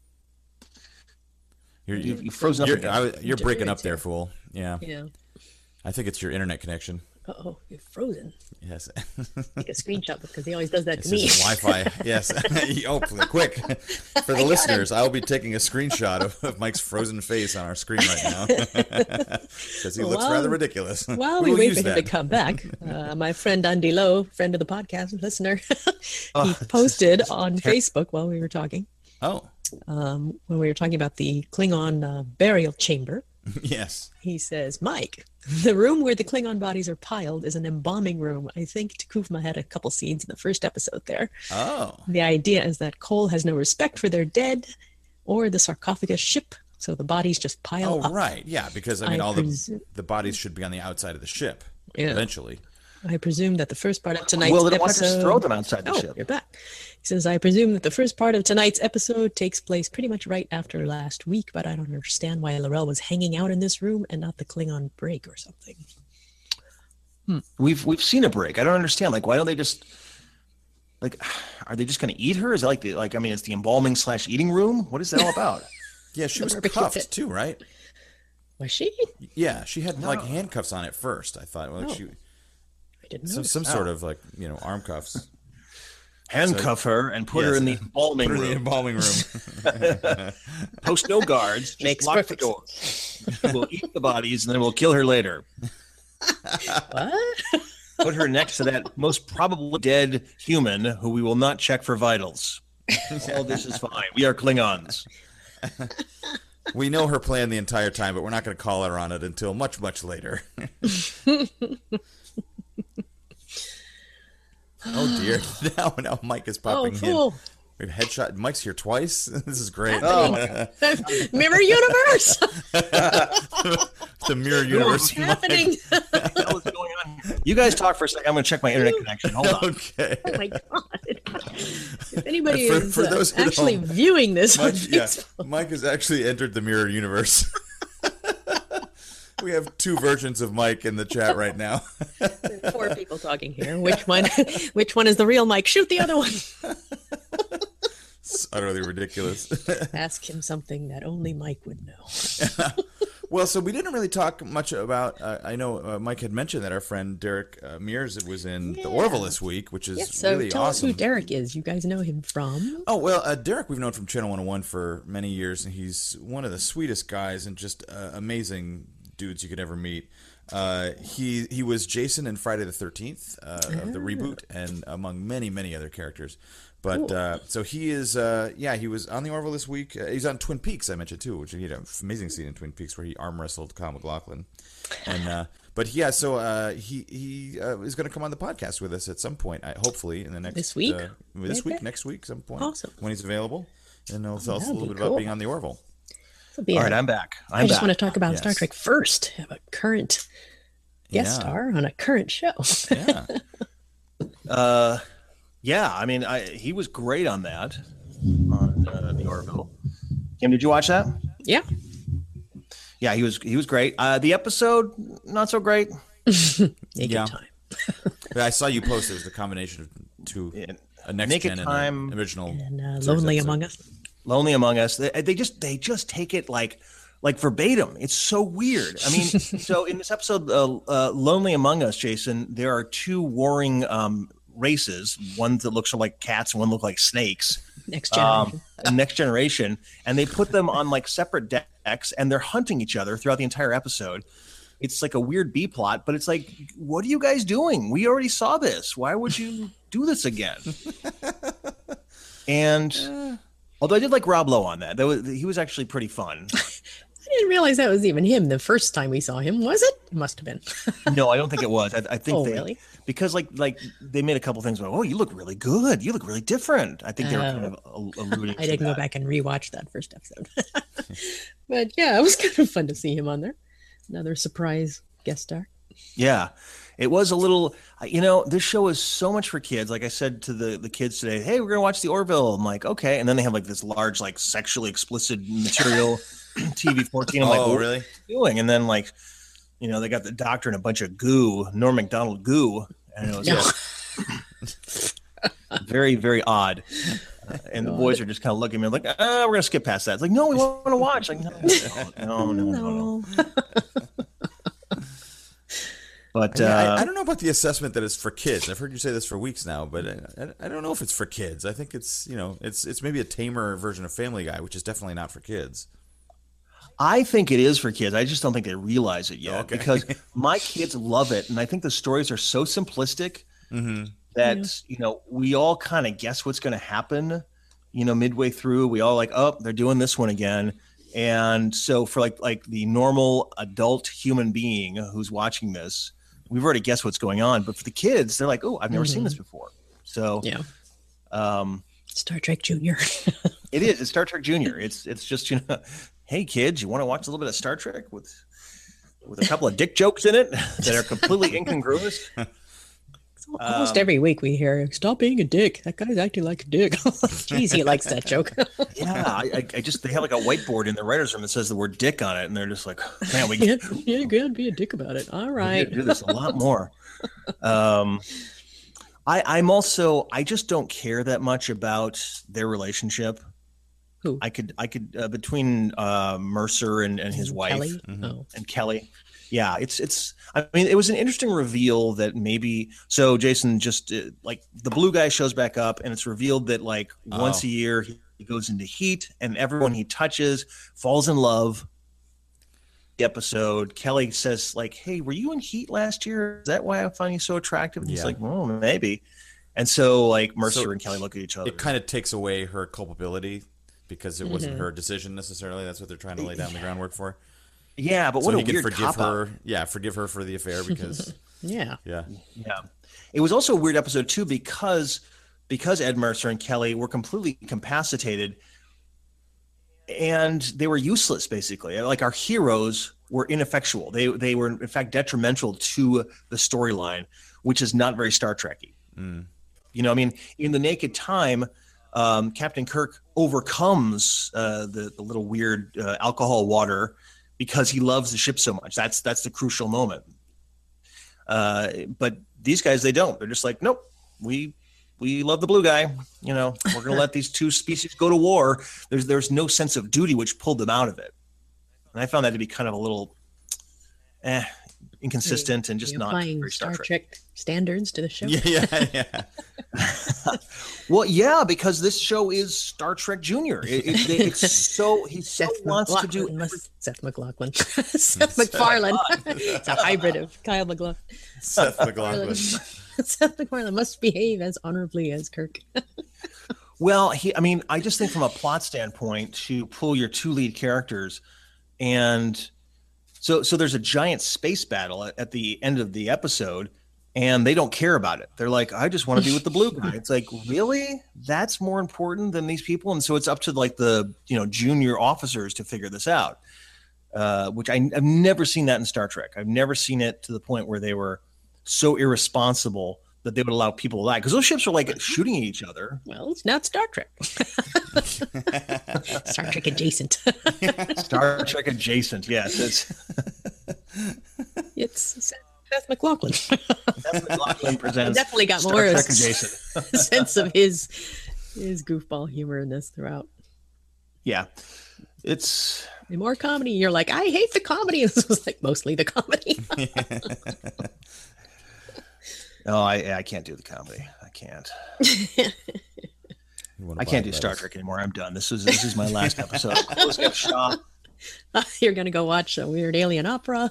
You've frozen up. You're breaking up there, fool. Yeah. Yeah. I think it's your internet connection. Uh-oh, you're frozen. Yes. Take a screenshot because he always does that to It's me. his Wi-Fi. Yes. Oh, quick. For the listeners, I'll be taking a screenshot of Mike's frozen face on our screen right now. Because he looks rather ridiculous. While we wait for him to come back, my friend Andy Lowe, friend of the podcast, listener, he posted on Facebook while we were talking. Oh. When we were talking about the Klingon burial chamber. Yes. He says, Mike, the room where the Klingon bodies are piled is an embalming room. I think Takufma had a couple scenes in the first episode there. Oh. The idea is that Cole has no respect for their dead or the sarcophagus ship, so the bodies just pile up. Oh, right. Yeah, because, I mean, the bodies should be on the outside of the ship eventually. I presume that the first part of tonight's episode... Well, then why episode... just throw them outside the ship? You're back. He says, I presume that the first part of tonight's episode takes place pretty much right after last week, but I don't understand why L'Rell was hanging out in this room and not the Klingon break or something. We've seen a break. I don't understand. Like, why don't they just... Like, are they just going to eat her? Is it like I mean, it's the embalming / eating room? What is that all about? Yeah, she was cuffed too, right? Was she? Yeah, she had like handcuffs on at first. I thought, well, I didn't know. Some sort of like arm cuffs. Handcuff her and put her in the embalming room. Put her in the embalming room. Post no guards. Just lock the door. We'll eat the bodies and then we'll kill her later. What? Put her next to that most probably dead human who we will not check for vitals. All this is fine. We are Klingons. We know her plan the entire time, but we're not going to call her on it until much, much later. Oh dear! Now Mike is popping in. We've headshot. Mike's here twice. This is great. Mirror universe. The mirror universe. What's happening? What's going on? You guys talk for a second. I'm going to check my internet connection. Hold on. Okay. Oh my god! If anybody is for those actually viewing this on Mike, Facebook, Mike has actually entered the mirror universe. We have two versions of Mike in the chat right now. 4 people talking here. Which one? Which one is the real Mike? Shoot the other one. It's utterly ridiculous. Ask him something that only Mike would know. Well, so we didn't really talk much about. I know Mike had mentioned that our friend Derek Mears was in the Orville this week, which is So really tell us awesome. who Derek is. You guys know him from? Oh, well, Derek we've known from Channel 101 for many years, and he's one of the sweetest guys and just amazing dudes you could ever meet. He was Jason in Friday the 13th of the reboot, and among many, many other characters. But so he is, he was on the Orville this week. He's on Twin Peaks, I mentioned too, which he had an amazing scene in Twin Peaks where he arm wrestled Kyle MacLachlan. And but yeah, so he is going to come on the podcast with us at some point, hopefully in the next This week? next week, some point, Awesome. when he's available, and he'll tell us a That'd little be bit about cool. being on the Orville. All right, I'm back. I just want to back. talk about Yes. Star Trek first. Have a current guest Yeah. star on a current show. Yeah. Yeah, I mean, he was great on that, on the Orville. Kim, did you watch that? Yeah. Yeah, he was great. The episode, not so great. Naked Yeah. Time. I saw you post it was the combination of two, a next Naked gen Time and an original. And series Lonely episode. Among Us. Lonely Among Us. They just take it like verbatim. It's so weird. I mean, so in this episode, Lonely Among Us, Jason, there are 2 warring races. One that looks like cats, and one look like snakes. Next Generation. Next Generation, and they put them on like separate decks, and they're hunting each other throughout the entire episode. It's like a weird B plot, but it's like, what are you guys doing? We already saw this. Why would you do this again? And although I did like Rob Lowe on that, he was actually pretty fun. I didn't realize that was even him the first time we saw him. Was it? It must have been. No, I don't think it was. I think Oh, they really? because like they made a couple things about, oh, you look really good. You look really different. I think they were kind of alluding I to didn't that. go back and rewatch that first episode. But yeah, it was kind of fun to see him on there. Another surprise guest star. Yeah, it was a little, this show is so much for kids. Like I said to the kids today, hey, we're going to watch the Orville. I'm like, okay. And then they have like this large, like sexually explicit material TV-14. I'm like, Oh, what really? are you doing? And then like, they got the doctor and a bunch of goo, Norm Macdonald goo. And it was just very, very odd. And the boys are just kind of looking at me like, we're going to skip past that. It's like, no, we want to watch. Like, no. But I don't know about the assessment that it's for kids. I've heard you say this for weeks now, but I don't know if it's for kids. I think it's it's maybe a tamer version of Family Guy, which is definitely not for kids. I think it is for kids. I just don't think they realize it yet Okay. because my kids love it. And I think the stories are so simplistic that, we all kind of guess what's going to happen, midway through. We all like, oh, they're doing this one again. And so for like the normal adult human being who's watching this, we've already guessed what's going on. But for the kids, they're like, oh, I've never seen this before. So Yeah. Star Trek Junior. it is. It's Star Trek Junior. It's just, hey kids, you want to watch a little bit of Star Trek with a couple of dick jokes in it that are completely incongruous? Almost every week we hear, stop being a dick. That guy's acting like a dick. Jeez, he likes that joke. Yeah, I just they have like a whiteboard in the writer's room that says the word dick on it, and they're just like, man, we Yeah, you gotta be a dick about it. All we right. could do this a lot more. I just don't care that much about their relationship. Who? I could between Mercer and his wife Kelly? Oh. and Kelly. Yeah, I mean, it was an interesting reveal that maybe, so Jason just like the blue guy shows back up and it's revealed that like once a year he goes into heat and everyone he touches falls in love. The episode, Kelly says like, hey, were you in heat last year? Is that why I find you so attractive? And he's like, well, maybe. And so like Mercer and Kelly look at each other. It kind of takes away her culpability because it wasn't her decision necessarily. That's what they're trying to lay down the groundwork for. Yeah, but So what a he can weird forgive cop-out. her. Yeah, forgive her for the affair because Yeah. yeah. Yeah. It was also a weird episode too because Ed Mercer and Kelly were completely incapacitated and they were useless basically. Like our heroes were ineffectual. They were in fact detrimental to the storyline, which is not very Star Trek-y. I mean, in The Naked Time, Captain Kirk overcomes the little weird alcohol water because he loves the ship so much. That's the crucial moment. But these guys, they don't. They're just like, nope, we love the blue guy. You know, we're going to let these two species go to war. There's no sense of duty, which pulled them out of it. And I found that to be kind of a little inconsistent and just not applying very Star Trek standards to the show. Yeah. Well, yeah, because this show is Star Trek Junior. It's so he so wants to do Seth MacLachlan, Seth MacFarlane. It's a hybrid of Kyle MacLachlan. Seth MacLachlan. Seth MacFarlane must behave as honorably as Kirk. Well, I just think from a plot standpoint, to pull your two lead characters, and so there's a giant space battle at the end of the episode, and they don't care about it. They're like, I just want to be with the blue guy. It's like, really? That's more important than these people? And so it's up to like the junior officers to figure this out, which I've never seen that in Star Trek. I've never seen it to the point where they were so irresponsible that they would allow people to die, because those ships are like shooting at each other. Well, it's not Star Trek. Star Trek adjacent. Star Trek adjacent, yes. It's Seth MacLachlan. Seth MacLachlan presents. Definitely got Star more Trek adjacent. sense of his goofball humor in this throughout. Yeah, it's more comedy. You're like, I hate the comedy. This was like mostly the comedy. No, I can't do the comedy. I can't. I can't do Star Trek anymore. I'm done. This is my last episode. Close get shot. You're gonna go watch a weird alien opera.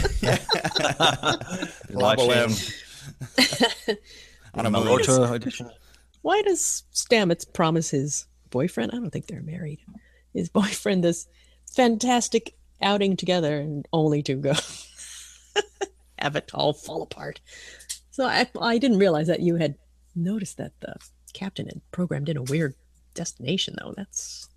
Watching on a Malota edition. Why does Stamets promise his boyfriend? I don't think they're married. His boyfriend this fantastic outing together, and only to go have it all fall apart. So I didn't realize that you had noticed that the captain had programmed in a weird destination, though. That's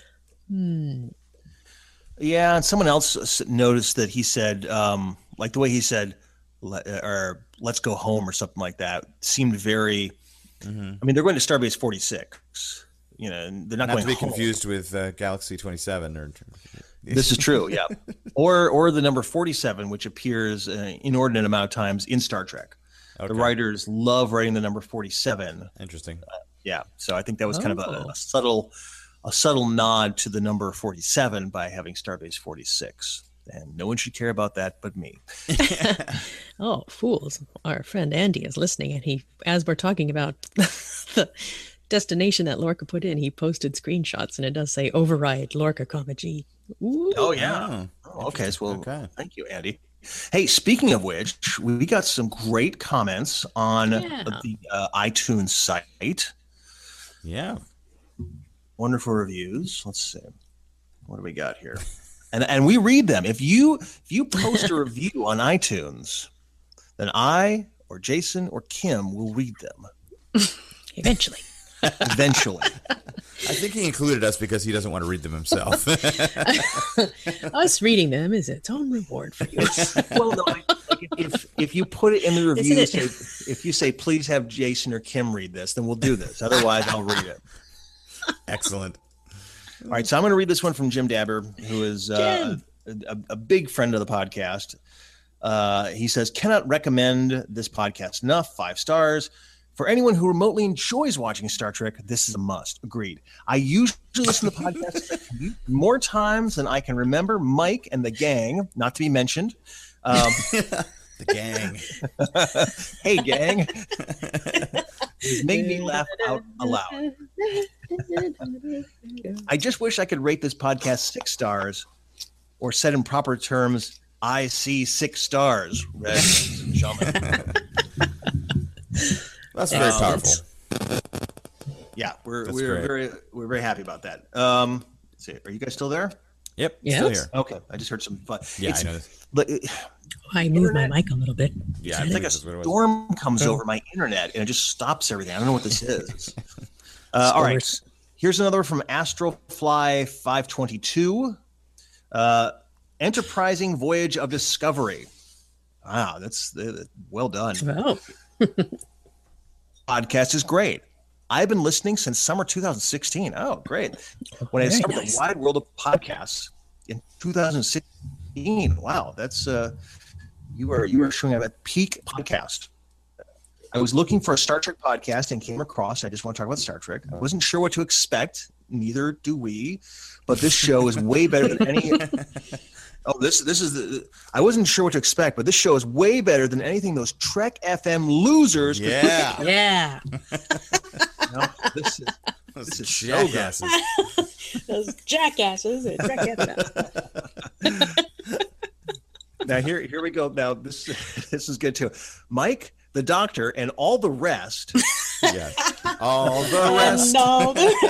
Yeah, and someone else noticed that he said, like the way he said, or let's go home or something like that, seemed very. I mean, they're going to Starbase 46. And they're not going to be home. confused with Galaxy 27 or. This is true, yeah, or the number 47, which appears an inordinate amount of times in Star Trek. Okay. The writers love writing the number 47. Interesting. Yeah, so I think that was kind of a subtle nod to the number 47 by having Starbase 46. And no one should care about that but me. Oh, fools. Our friend Andy is listening, and as we're talking about the destination that Lorca put in, he posted screenshots, and it does say override Lorca, G. Ooh. Oh, yeah. Oh, okay. So, thank you, Andy. Hey, speaking of which, we got some great comments on the iTunes site. Yeah. Wonderful reviews. Let's see. What do we got here? And we read them. If you post a review on iTunes, then I or Jason or Kim will read them. Eventually. I think he included us because he doesn't want to read them himself. Us reading them is its own reward for you. Well, no, if you put it in the review, if you say, please have Jason or Kim read this, then we'll do this. Otherwise, I'll read it. Excellent. All right, so I'm going to read this one from Jim Dabber, who is a big friend of the podcast. He says, cannot recommend this podcast enough. 5 stars. For anyone who remotely enjoys watching Star Trek, this is a must. Agreed. I usually listen to the podcast more times than I can remember. Mike and the gang, not to be mentioned. The gang. Hey, gang. It made me laugh out aloud. I just wish I could rate this podcast 6 stars, or said in proper terms, I see 6 stars, ladies and gentlemen. That's very powerful. Yeah, we're very happy about that. Let's see, are you guys still there? Yep, yes. Still here. Okay, I just heard some fun. Yeah, I know this. I moved my mic a little bit. Yeah, it's like a storm comes over my internet and it just stops everything. I don't know what this is. All right, here's another from Astrofly 522. Enterprising Voyage of Discovery. Wow, that's well done. Oh. Podcast is great. I've been listening since summer 2016. Oh, great. When I discovered the wide world of podcasts in 2006, 2015. Wow, that's you are showing up at peak podcast. I was looking for a Star Trek podcast and came across. I just want to talk about Star Trek. I wasn't sure what to expect. Neither do we. But this show is way better than any. Oh, this is the. I wasn't sure what to expect, but this show is way better than anything those Trek FM losers. Yeah. Yeah. No, this is so good. Those jackasses. at Trek FM. Now here we go. Now this is good too. Mike, the Doctor, and all the rest. Yeah. All the rest. And all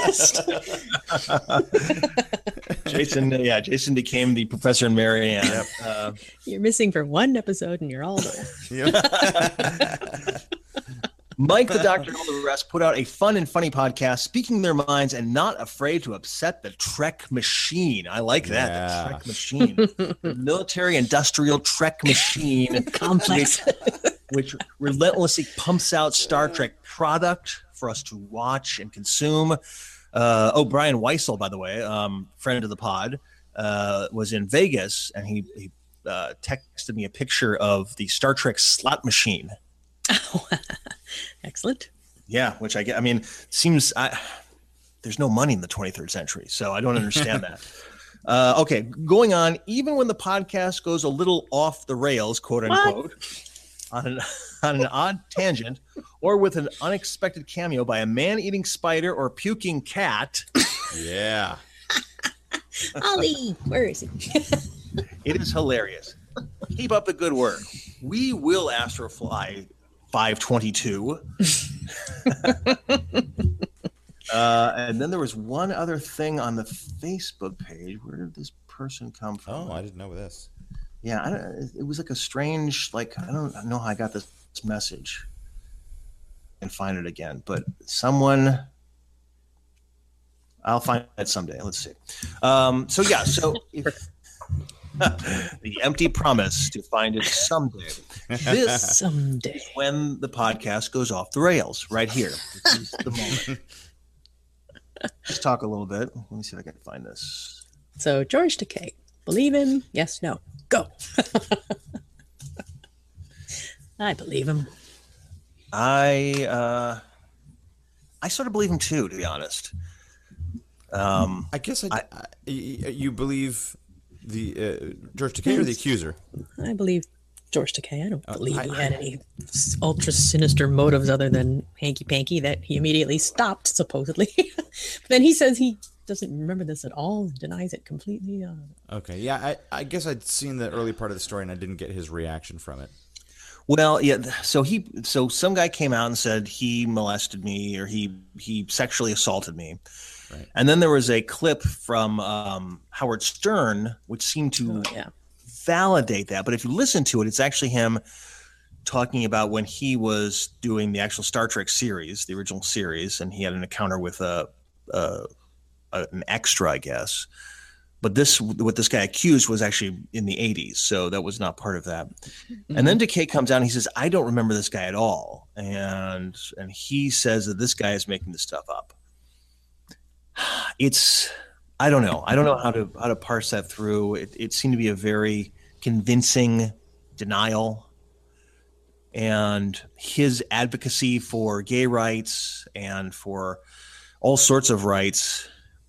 the rest. Jason became the Professor and Marianne. Yep. You're missing for one episode, and you're all the rest. Mike, the Doctor, and all the rest put out a fun and funny podcast, speaking their minds and not afraid to upset the Trek machine. I like that. Yeah. The Trek machine. The military industrial Trek machine Complex. which relentlessly pumps out Star Trek product for us to watch and consume. Brian Weissel, by the way, friend of the pod, was in Vegas, and he texted me a picture of the Star Trek slot machine. Oh, excellent. Yeah, which I mean, seems there's no money in the 23rd century, so I don't understand that. Okay, going on. Even when the podcast goes a little off the rails, quote unquote, on an odd tangent, or with an unexpected cameo by a man-eating spider or puking cat. Yeah. Ollie, where is he? It is hilarious. Keep up the good work. We will Astrofly 522. And then there was one other thing on the Facebook page. Where did this person come from? Oh, I didn't know this. Yeah, it was like a strange, I don't know how I got this message. And find it again, but I'll find it someday. Let's see. So if the empty promise to find it someday. This Someday. is when the podcast goes off the rails, right here. This is the moment. Let's talk a little bit. Let me see if I can find this. So George Takei, believe him? Yes, no, go. I believe him. I sort of believe him too, to be honest. I guess you believe the George Takei or the accuser? I believe George Takei. I don't believe he had any ultra sinister motives other than hanky-panky that he immediately stopped, supposedly. But then he says he doesn't remember this at all and denies it completely. Okay, yeah, I guess I'd seen the early part of the story and I didn't get his reaction from it. Well, yeah. So some guy came out and said he molested me or he sexually assaulted me. Right. And then there was a clip from Howard Stern, which seemed to validate that. But if you listen to it, it's actually him talking about when he was doing the actual Star Trek series, the original series, and he had an encounter with an extra, I guess. But what this guy accused was actually in the 80s, so that was not part of that. Mm-hmm. And then Takei comes out and he says, I don't remember this guy at all. And he says that this guy is making this stuff up. I don't know. I don't know how to parse that through. It seemed to be a very convincing denial. And his advocacy for gay rights and for all sorts of rights,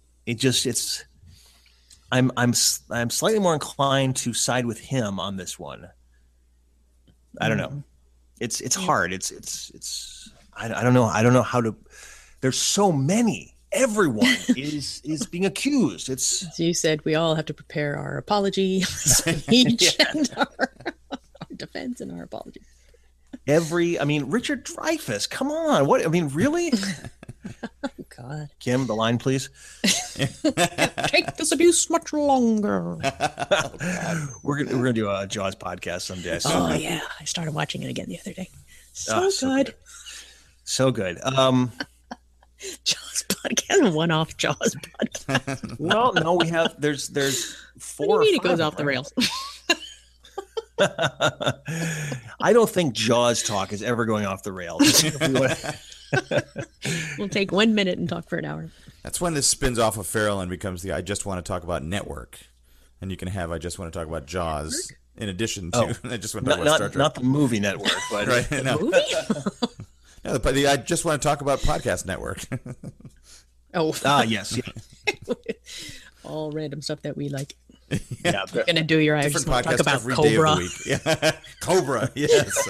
I'm slightly more inclined to side with him on this one. I don't know. It's hard. I don't know. I don't know how to. There's so many. Everyone is being accused. It's, as you said, we all have to prepare our apology speech and our defense and our apology. Richard Dreyfuss, come on. What? I mean, really? Oh, God. Kim, the line, please. Take this abuse much longer. We're gonna do a Jaws podcast someday. Oh, yeah. I started watching it again the other day. So good. So good. Jaws podcast, one-off Jaws podcast. Well, no, we have. There's 4. What do you mean it goes off the rails? I don't think Jaws talk is ever going off the rails. We'll take 1 minute and talk for an hour. That's when this spins off of Feral and becomes the I just want to talk about network. and you can have I Just Want to Talk About Jaws in addition to I Just Want to Talk about not, Star Trek. not the movie network, but right? No. Movie? No, the I Just Want to Talk About Podcast Network. Oh, yes, all random stuff that we like. yeah. You're gonna do your I just Different want to talk podcasts about every day of Cobra. the week. Yeah. Cobra, yes.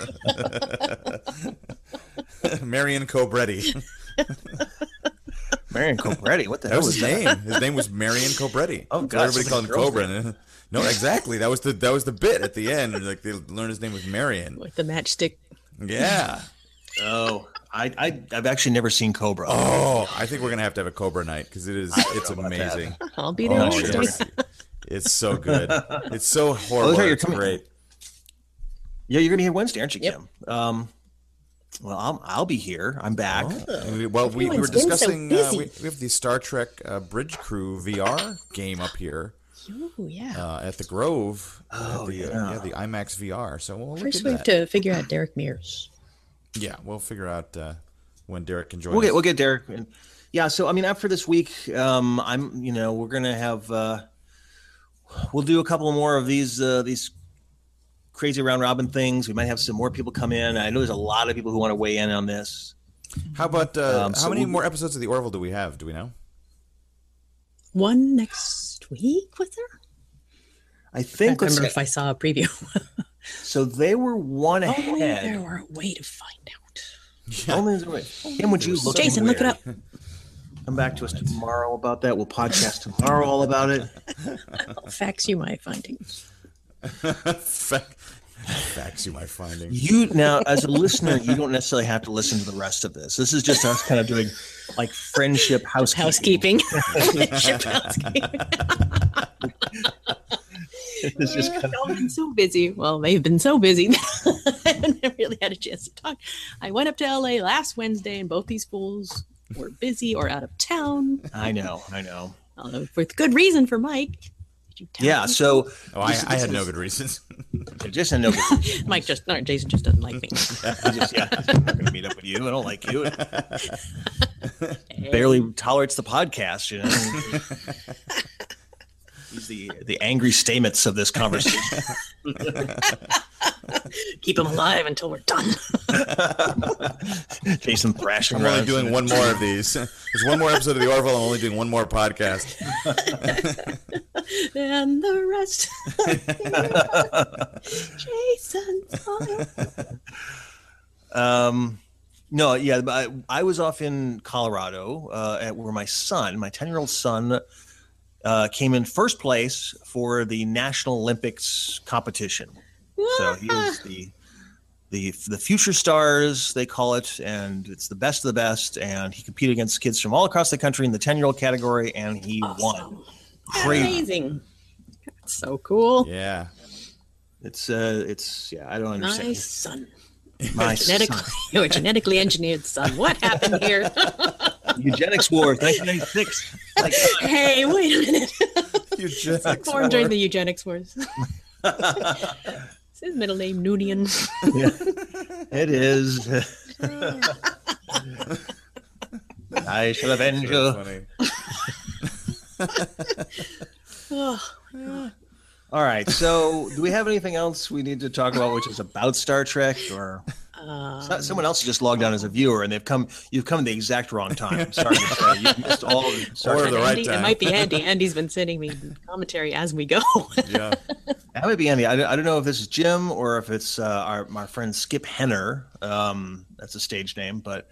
Marion Cobretti. Marion Cobretti. What the That hell was is his that? name. His name was Marion Cobretti. Oh, God, Everybody called him sounds like a Cobra. girl's No, exactly. That was the bit at the end. Like they learned his name was Marion. With the matchstick. Yeah. Oh, I've actually never seen Cobra. Oh, I think we're gonna have to have a Cobra night because it's amazing. I'll be there Oh, Wednesday. It's so good. It's so horrible. that's right, you're It's coming- great. Yeah, you're gonna be here Wednesday, aren't you, Yep. Kim? Well, I'll be here. I'm back. Well, we were Everyone's been so discussing. busy. We have the Star Trek Bridge Crew VR game up here Oh yeah. at the Grove. Oh, the IMAX VR. So we'll look First, at we have that. to figure out Derek Mears. Yeah, we'll figure out when Derek can join We'll us. get Derek. And, yeah, so I mean, after this week, we're gonna have we'll do a couple more of these crazy round robin things. We might have some more people come in. I know there's a lot of people who want to weigh in on this. How about so how many we'll- more episodes of the Orville do we have? Do we know? One next week with her. I I think can't remember if I saw a preview. so. They were one Oh, there ahead. were a way to find out. Kim, would you look? Jason, look it up. Come back to us tomorrow about that. We'll podcast tomorrow all about it. I'll fax you my findings. Facts you my findings. You now, as a listener, you don't necessarily have to listen to the rest of this. This is just us kind of doing like friendship housekeeping. Ship housekeeping. It's just kind of, I've been so busy. Well, they've been so busy. I haven't really had a chance to talk. I went up to LA last Wednesday, and both these fools were busy or out of town. I know. With good reason for Mike. Did you tell Yeah. him? So Oh, I had no good reasons. just a no. Mike Jason just doesn't like me. I'm not going to meet up with you. I don't like you. Barely tolerates the podcast. You know. He's the angry Stamets of this conversation. Keep him alive until we're done. Jason thrashing I'm around. only doing one more of these. There's one more episode of the Orville. I'm only doing one more podcast. And the rest. Jason's No, yeah, but I was off in Colorado where my 10-year-old son, came in first place for the National Olympics competition. So he was the Future Stars, they call it, and it's the best of the best. And he competed against kids from all across the country in the 10-year-old category, and he won. Crazy. amazing. That's so cool. Yeah. It's I don't understand. My son. My Genetically, son. your genetically engineered son. What happened here? Eugenics War, 1996. Hey, wait a minute. Eugenics Born during the eugenics wars. Is his middle name Noonian? It is. I shall avenge you. Funny. All right. So, do we have anything else we need to talk about, which is about Star Trek, or someone else just logged on as a viewer and you've come at the exact wrong time? I'm sorry to say, you missed all of Star Or Trek. the right Andy, time. it might be Andy. Andy's been sending me commentary as we go. Yeah. That might be Andy. I don't know if this is Jim or if it's my friend Skip Henner. That's a stage name, but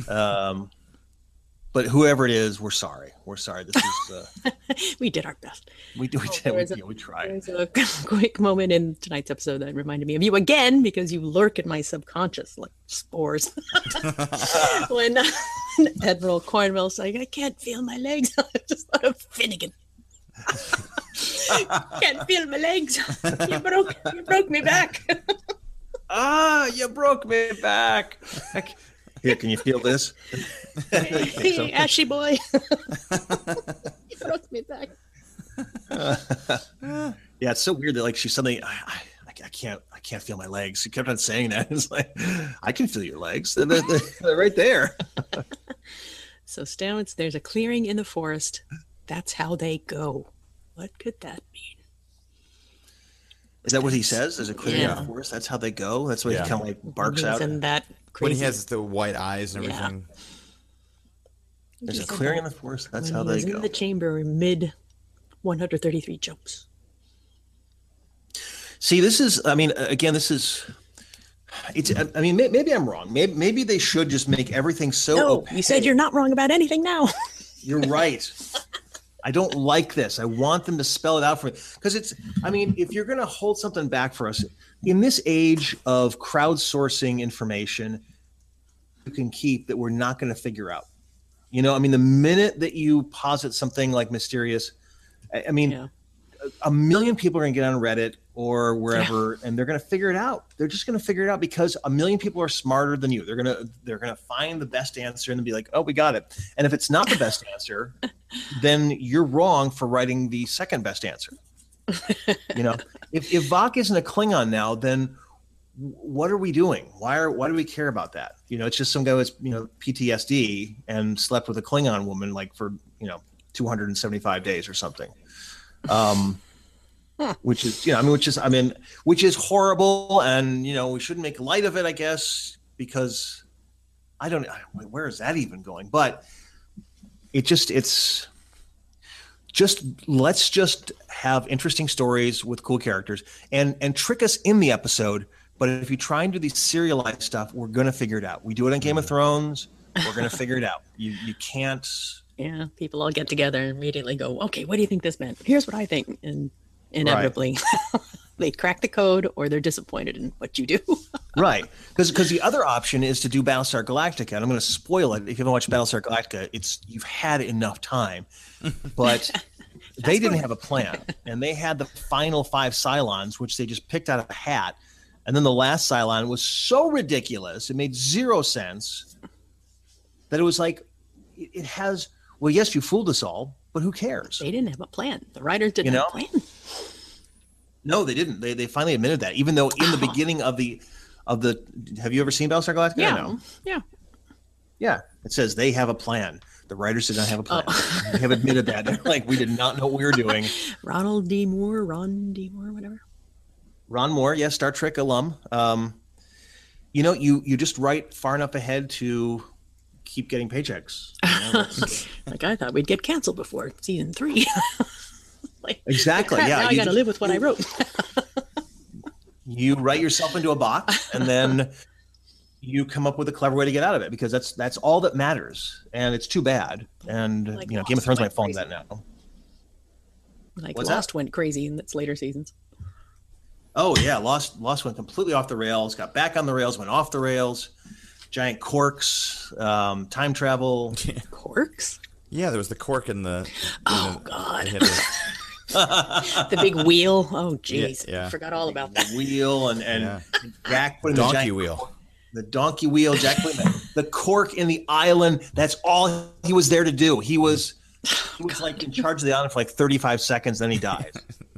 whoever it is, we're sorry. We're sorry. This is We did our best. we tried. There's a quick moment in tonight's episode that reminded me of you again because you lurk in my subconscious like spores. When Admiral Cornwell's like, I can't feel my legs. I just thought of Finnegan. Can't feel my legs. You broke me back. You broke me back. Here, can you feel this? Hey, Ashy boy. You broke me back. Yeah, it's so weird that like she suddenly I can't feel my legs. She kept on saying that. It's like I can feel your legs. They're right there. So Stalin, there's a clearing in the forest. That's how they go. What could that mean? Is that what he says? There's a clearing in Yeah. the forest. That's how they go. That's what Yeah. he kind of like barks out. And that crazy. When he has the white eyes and Yeah. everything. There's a He said clearing in that the forest. That's when how he they was go. in the chamber mid 133 jumps. See, this is. I mean, again, this is. It's. I mean, maybe I'm wrong. Maybe they should just make everything so. No, opaque. you said you're not wrong about anything now. You're right. I don't like this. I want them to spell it out for me because it's. I mean, if you're going to hold something back for us in this age of crowdsourcing information, you can keep that we're not going to figure out. You know, I mean, the minute that you posit something like mysterious, I mean, Yeah. a million people are going to get on Reddit or wherever, and they're going to figure it out. They're just going to figure it out because a million people are smarter than you. They're going to find the best answer and be like, "Oh, we got it." And if it's not the best answer, then you're wrong for writing the second best answer. You know, if Vok isn't a Klingon now, then what are we doing? Why do we care about that? You know, it's just some guy with, you know, PTSD and slept with a Klingon woman like for, you know, 275 days or something. Which is horrible, and you know, we shouldn't make light of it, I guess, because where is that even going? But it's let's just have interesting stories with cool characters and trick us in the episode. But if you try and do these serialized stuff, we're gonna figure it out. We do it on Game of Thrones, we're gonna figure it out. You can't. Yeah, people all get together and immediately go, okay, what do you think this meant? Here's what I think. And inevitably, they crack the code or they're disappointed in what you do. Right. Because the other option is to do Battlestar Galactica. And I'm going to spoil it. If you haven't watched Battlestar Galactica, you've had enough time. But they didn't have a plan. And they had the final 5 Cylons, which they just picked out of a hat. And then the last Cylon was so ridiculous, it made zero sense, that it was like, it has... Well, yes, you fooled us all, but who cares? They didn't have a plan. The writers didn't have a plan. No, they didn't. They finally admitted that, even though in the beginning of the have you ever seen Battlestar Galactica? Yeah. No. Yeah. Yeah. It says they have a plan. The writers did not have a plan. They have admitted that. They're like, we did not know what we were doing. Ron D. Moore, whatever. Ron Moore, yes, Star Trek alum. You know, you just write far enough ahead to keep getting paychecks. You know, Like I thought we'd get canceled before season 3. Like, exactly. crap, Yeah. now I got to live with what I wrote. You write yourself into a box, and then you come up with a clever way to get out of it, because that's all that matters. And it's too bad. And Like you know, Lost Game of Thrones went might fall into crazy. that now. Like What's Lost that? went crazy in its later seasons. Oh yeah, Lost went completely off the rails, got back on the rails, went off the rails. Giant corks, time travel. Corks? Yeah, there was the cork in the. Oh, God. they had to- The big wheel. Oh, jeez. Yeah. I forgot all about that. Wheel and Yeah. Jack putting Donkey the giant, wheel. the donkey wheel. Jack putting the cork in the island. That's all he was there to do. He was like in charge of the island for like 35 seconds. Then he dies.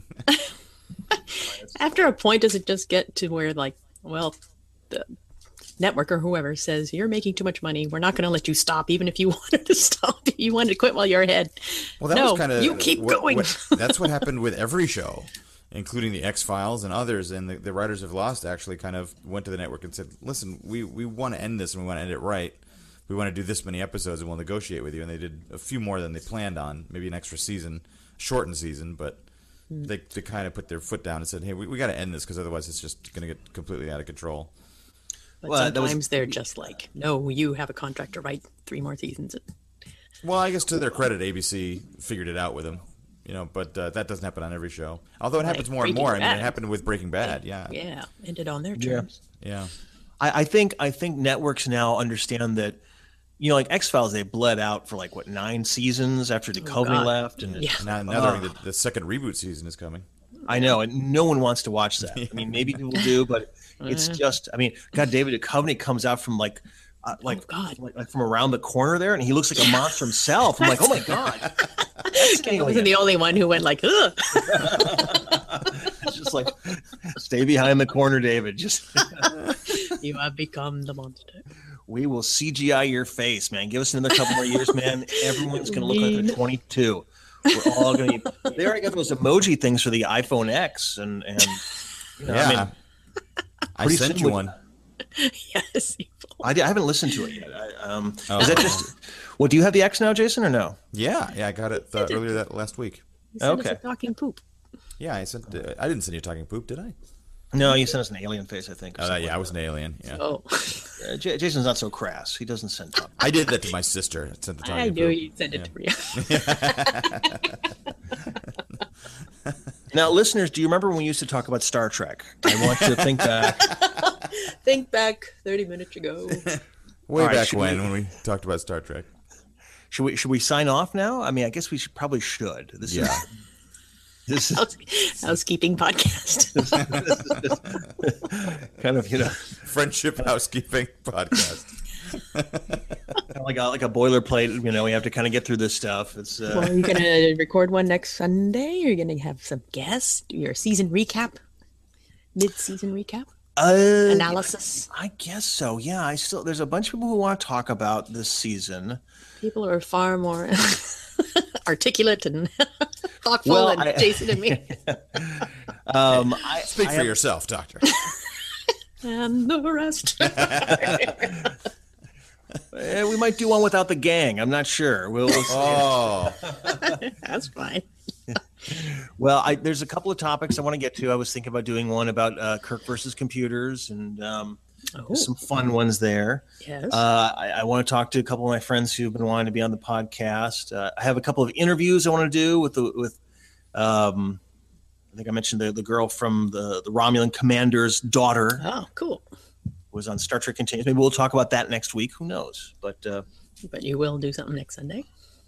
After a point, does it just get to where, like, well, the network or whoever says, you're making too much money. We're not going to let you stop, even if you wanted to stop. You wanted to quit while you're ahead. Well, that No, was kind of you keep going. That's what happened with every show, including the X-Files and others. And the writers of Lost actually kind of went to the network and said, "Listen, we want to end this, and we want to end it right. We want to do this many episodes, and we'll negotiate with you." And they did a few more than they planned on, maybe an extra season, shortened season, but they kind of put their foot down and said, "Hey, we got to end this, because otherwise it's just going to get completely out of control." But Well, that was- sometimes they're just like, no, you have a contract to write 3 more seasons. Well, I guess to their credit, ABC figured it out with them, you know. But that doesn't happen on every show. Although it happens more and Breaking more. I mean, Bad. it happened with Breaking Bad. Yeah. Yeah, ended on their terms. Yeah. I think networks now understand that, you know, like X-Files, they bled out for like 9 seasons after Duchovny God. left, and Yeah. Now they're in the second reboot season is coming. I know, and no one wants to watch that. I mean, maybe people do, but it's just, I mean, God, David Duchovny comes out from like God. like from around the corner there, and he looks like a monster himself. I'm like, oh my God. That's I wasn't the only one who went like, ugh. It's just like, stay behind the corner, David. Just You have become the monster. we will CGI your face, man. Give us another couple more years, man. Everyone's gonna look like they're 22. We're all gonna. They already got those emoji things for the iPhone X, and Yeah. I pretty sent soon you we- one. Yes. I haven't listened to it yet. Is that just? Well, do you have the X now, Jason, or no? Yeah, I got it earlier that last week. You sent us Okay. a talking poop. Yeah, I sent. I didn't send you talking poop, did I? No, you sent us an alien face, I think. or something Yeah, I like was an alien. Yeah, Oh, that. Jason's not so crass. He doesn't send top. I did that to my sister. I sent the talking I knew poop. you'd send it to me. Now, listeners, do you remember when we used to talk about Star Trek? I want you to think back. Think back 30 minutes ago. Way All right, back should when we talked about Star Trek. Should we sign off now? I mean, I guess we probably should. This Yeah. is Housekeeping podcast. kind of Friendship housekeeping podcast. like a boilerplate. We have to kind of get through this stuff. It's Well, are you going to record one next Sunday? Are you going to have some guests? Do your season recap? Mid-season recap? Analysis? I guess so. Yeah, there's a bunch of people who want to talk about this season. People are far more articulate and thoughtful Well, than Jason and me. Speak for yourself, Doctor. And the rest. We might do one without the gang. I'm not sure. We'll see. Oh, That's fine. Well, there's a couple of topics I want to get to. I was thinking about doing one about Kirk versus computers, and there's some fun ones there. Yes. I want to talk to a couple of my friends who've been wanting to be on the podcast. I have a couple of interviews I want to do with I think I mentioned the girl from the Romulan commander's daughter Oh, cool. was on Star Trek Continues. Maybe we'll talk about that next week. Who knows? But But you will do something next Sunday.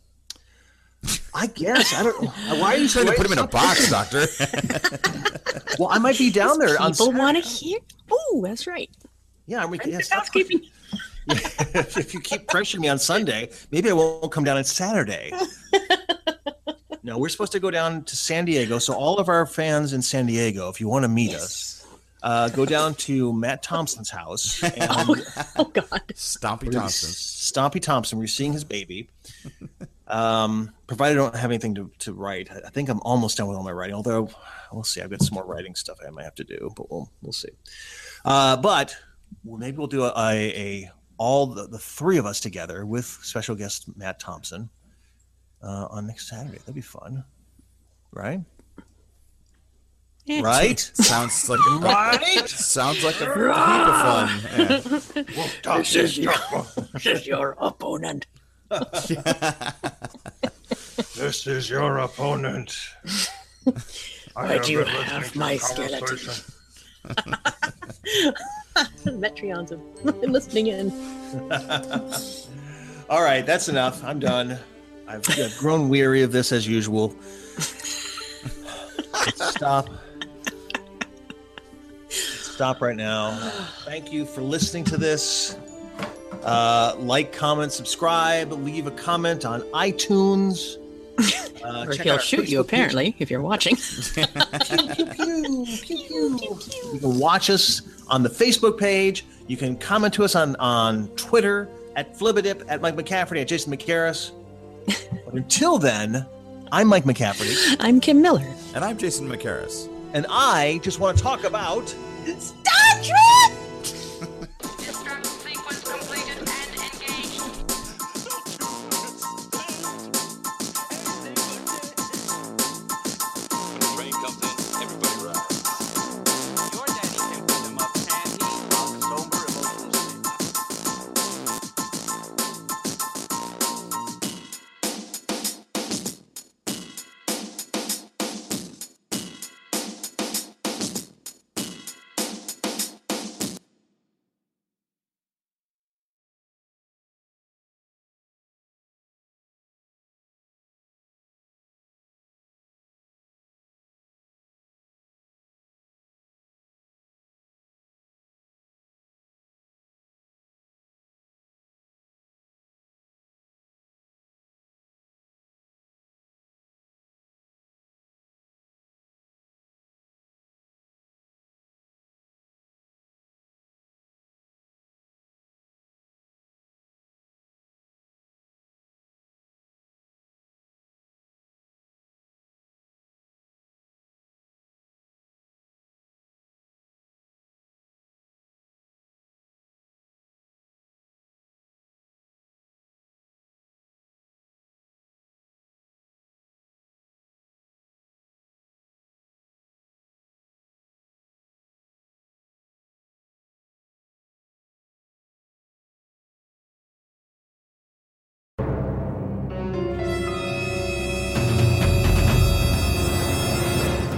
I guess I don't. Why are you trying to put him in a box, Doctor. Well, I might be down there on People want to Saturday. hear. Oh, that's right. Yeah, yes, Housekeeping. if you keep pressuring me on Sunday, maybe I won't come down on Saturday. No, we're supposed to go down to San Diego. So all of our fans in San Diego, if you want to meet us, go down to Matt Thompson's house. And Oh, God. Stompy Thompson. Stompy Thompson. We're seeing his baby. Provided I don't have anything to write. I think I'm almost done with all my writing, although we'll see. I've got some more writing stuff I might have to do, but we'll see. But maybe we'll do all the three of us together with special guest Matt Thompson on next Saturday. That'd be fun, right? Yeah. Right? Sounds like Right? Sounds like a heap of fun. Yeah. This is your opponent. This is your opponent. Why'd you have my skeleton? Metreons have been listening in. All right, that's enough. I'm done. I've grown weary of this as usual. Stop. Stop right now. Thank you for listening to this. Like, comment, subscribe, leave a comment on iTunes. Or Check he'll out our shoot you, Facebook page. apparently, if you're watching. You can watch us on the Facebook page. You can comment to us on Twitter at Flibidip, at Mike McCafferty, at Jason McCarris. But until then, I'm Mike McCafferty, I'm Kim Miller. And I'm Jason McCarris. and I just want to talk about Star Trek! Destruct sequence completed and engaged. When the train comes in, everybody rides. Your daddy can put them up and he's sober, emotionally stable.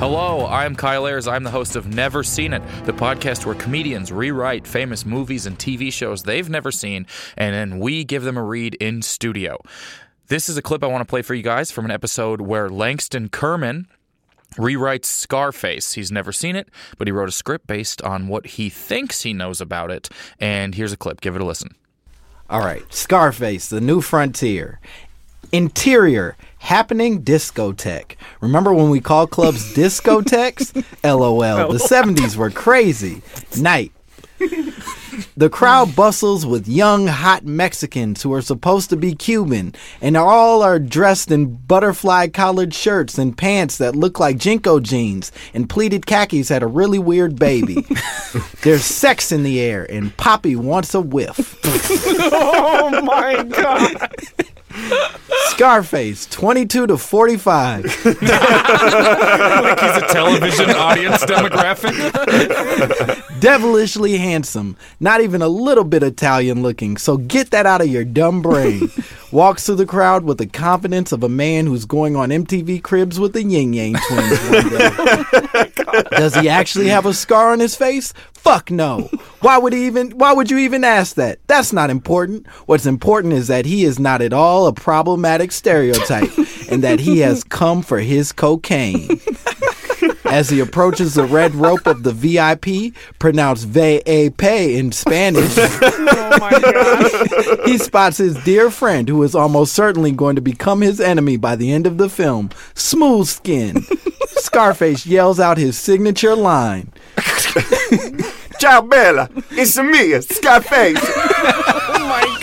Hello, I'm Kyle Ayers. I'm the host of Never Seen It, the podcast where comedians rewrite famous movies and TV shows they've never seen, and then we give them a read in studio. This is a clip I want to play for you guys from an episode where Langston Kerman rewrites Scarface. He's never seen it, but he wrote a script based on what he thinks he knows about it. And here's a clip. Give it a listen. All right, Scarface, The New Frontier. Interior, happening discotheque. Remember when we called clubs discotheques? LOL. The 70s were crazy. Night. The crowd bustles with young, hot Mexicans who are supposed to be Cuban, and all are dressed in butterfly collared shirts and pants that look like Jinko jeans, and pleated khakis had a really weird baby. There's sex in the air, and Poppy wants a whiff. Oh my God. Scarface, 22 to 45. Like he's a television audience demographic. Devilishly handsome, not even a little bit Italian looking, so get that out of your dumb brain. Walks through the crowd with the confidence of a man who's going on MTV Cribs with the Yin Yang Twins one day. Does he actually have a scar on his face? Fuck no. Why would you even ask that? That's not important. What's important is that he is not at all a problematic stereotype and that he has come for his cocaine. As he approaches the red rope of the VIP, pronounced VIP in Spanish, Oh my gosh. he spots his dear friend who is almost certainly going to become his enemy by the end of the film, Smooth Skin. Scarface yells out his signature line. Ciao, Bella. It's me, Scarface. Oh my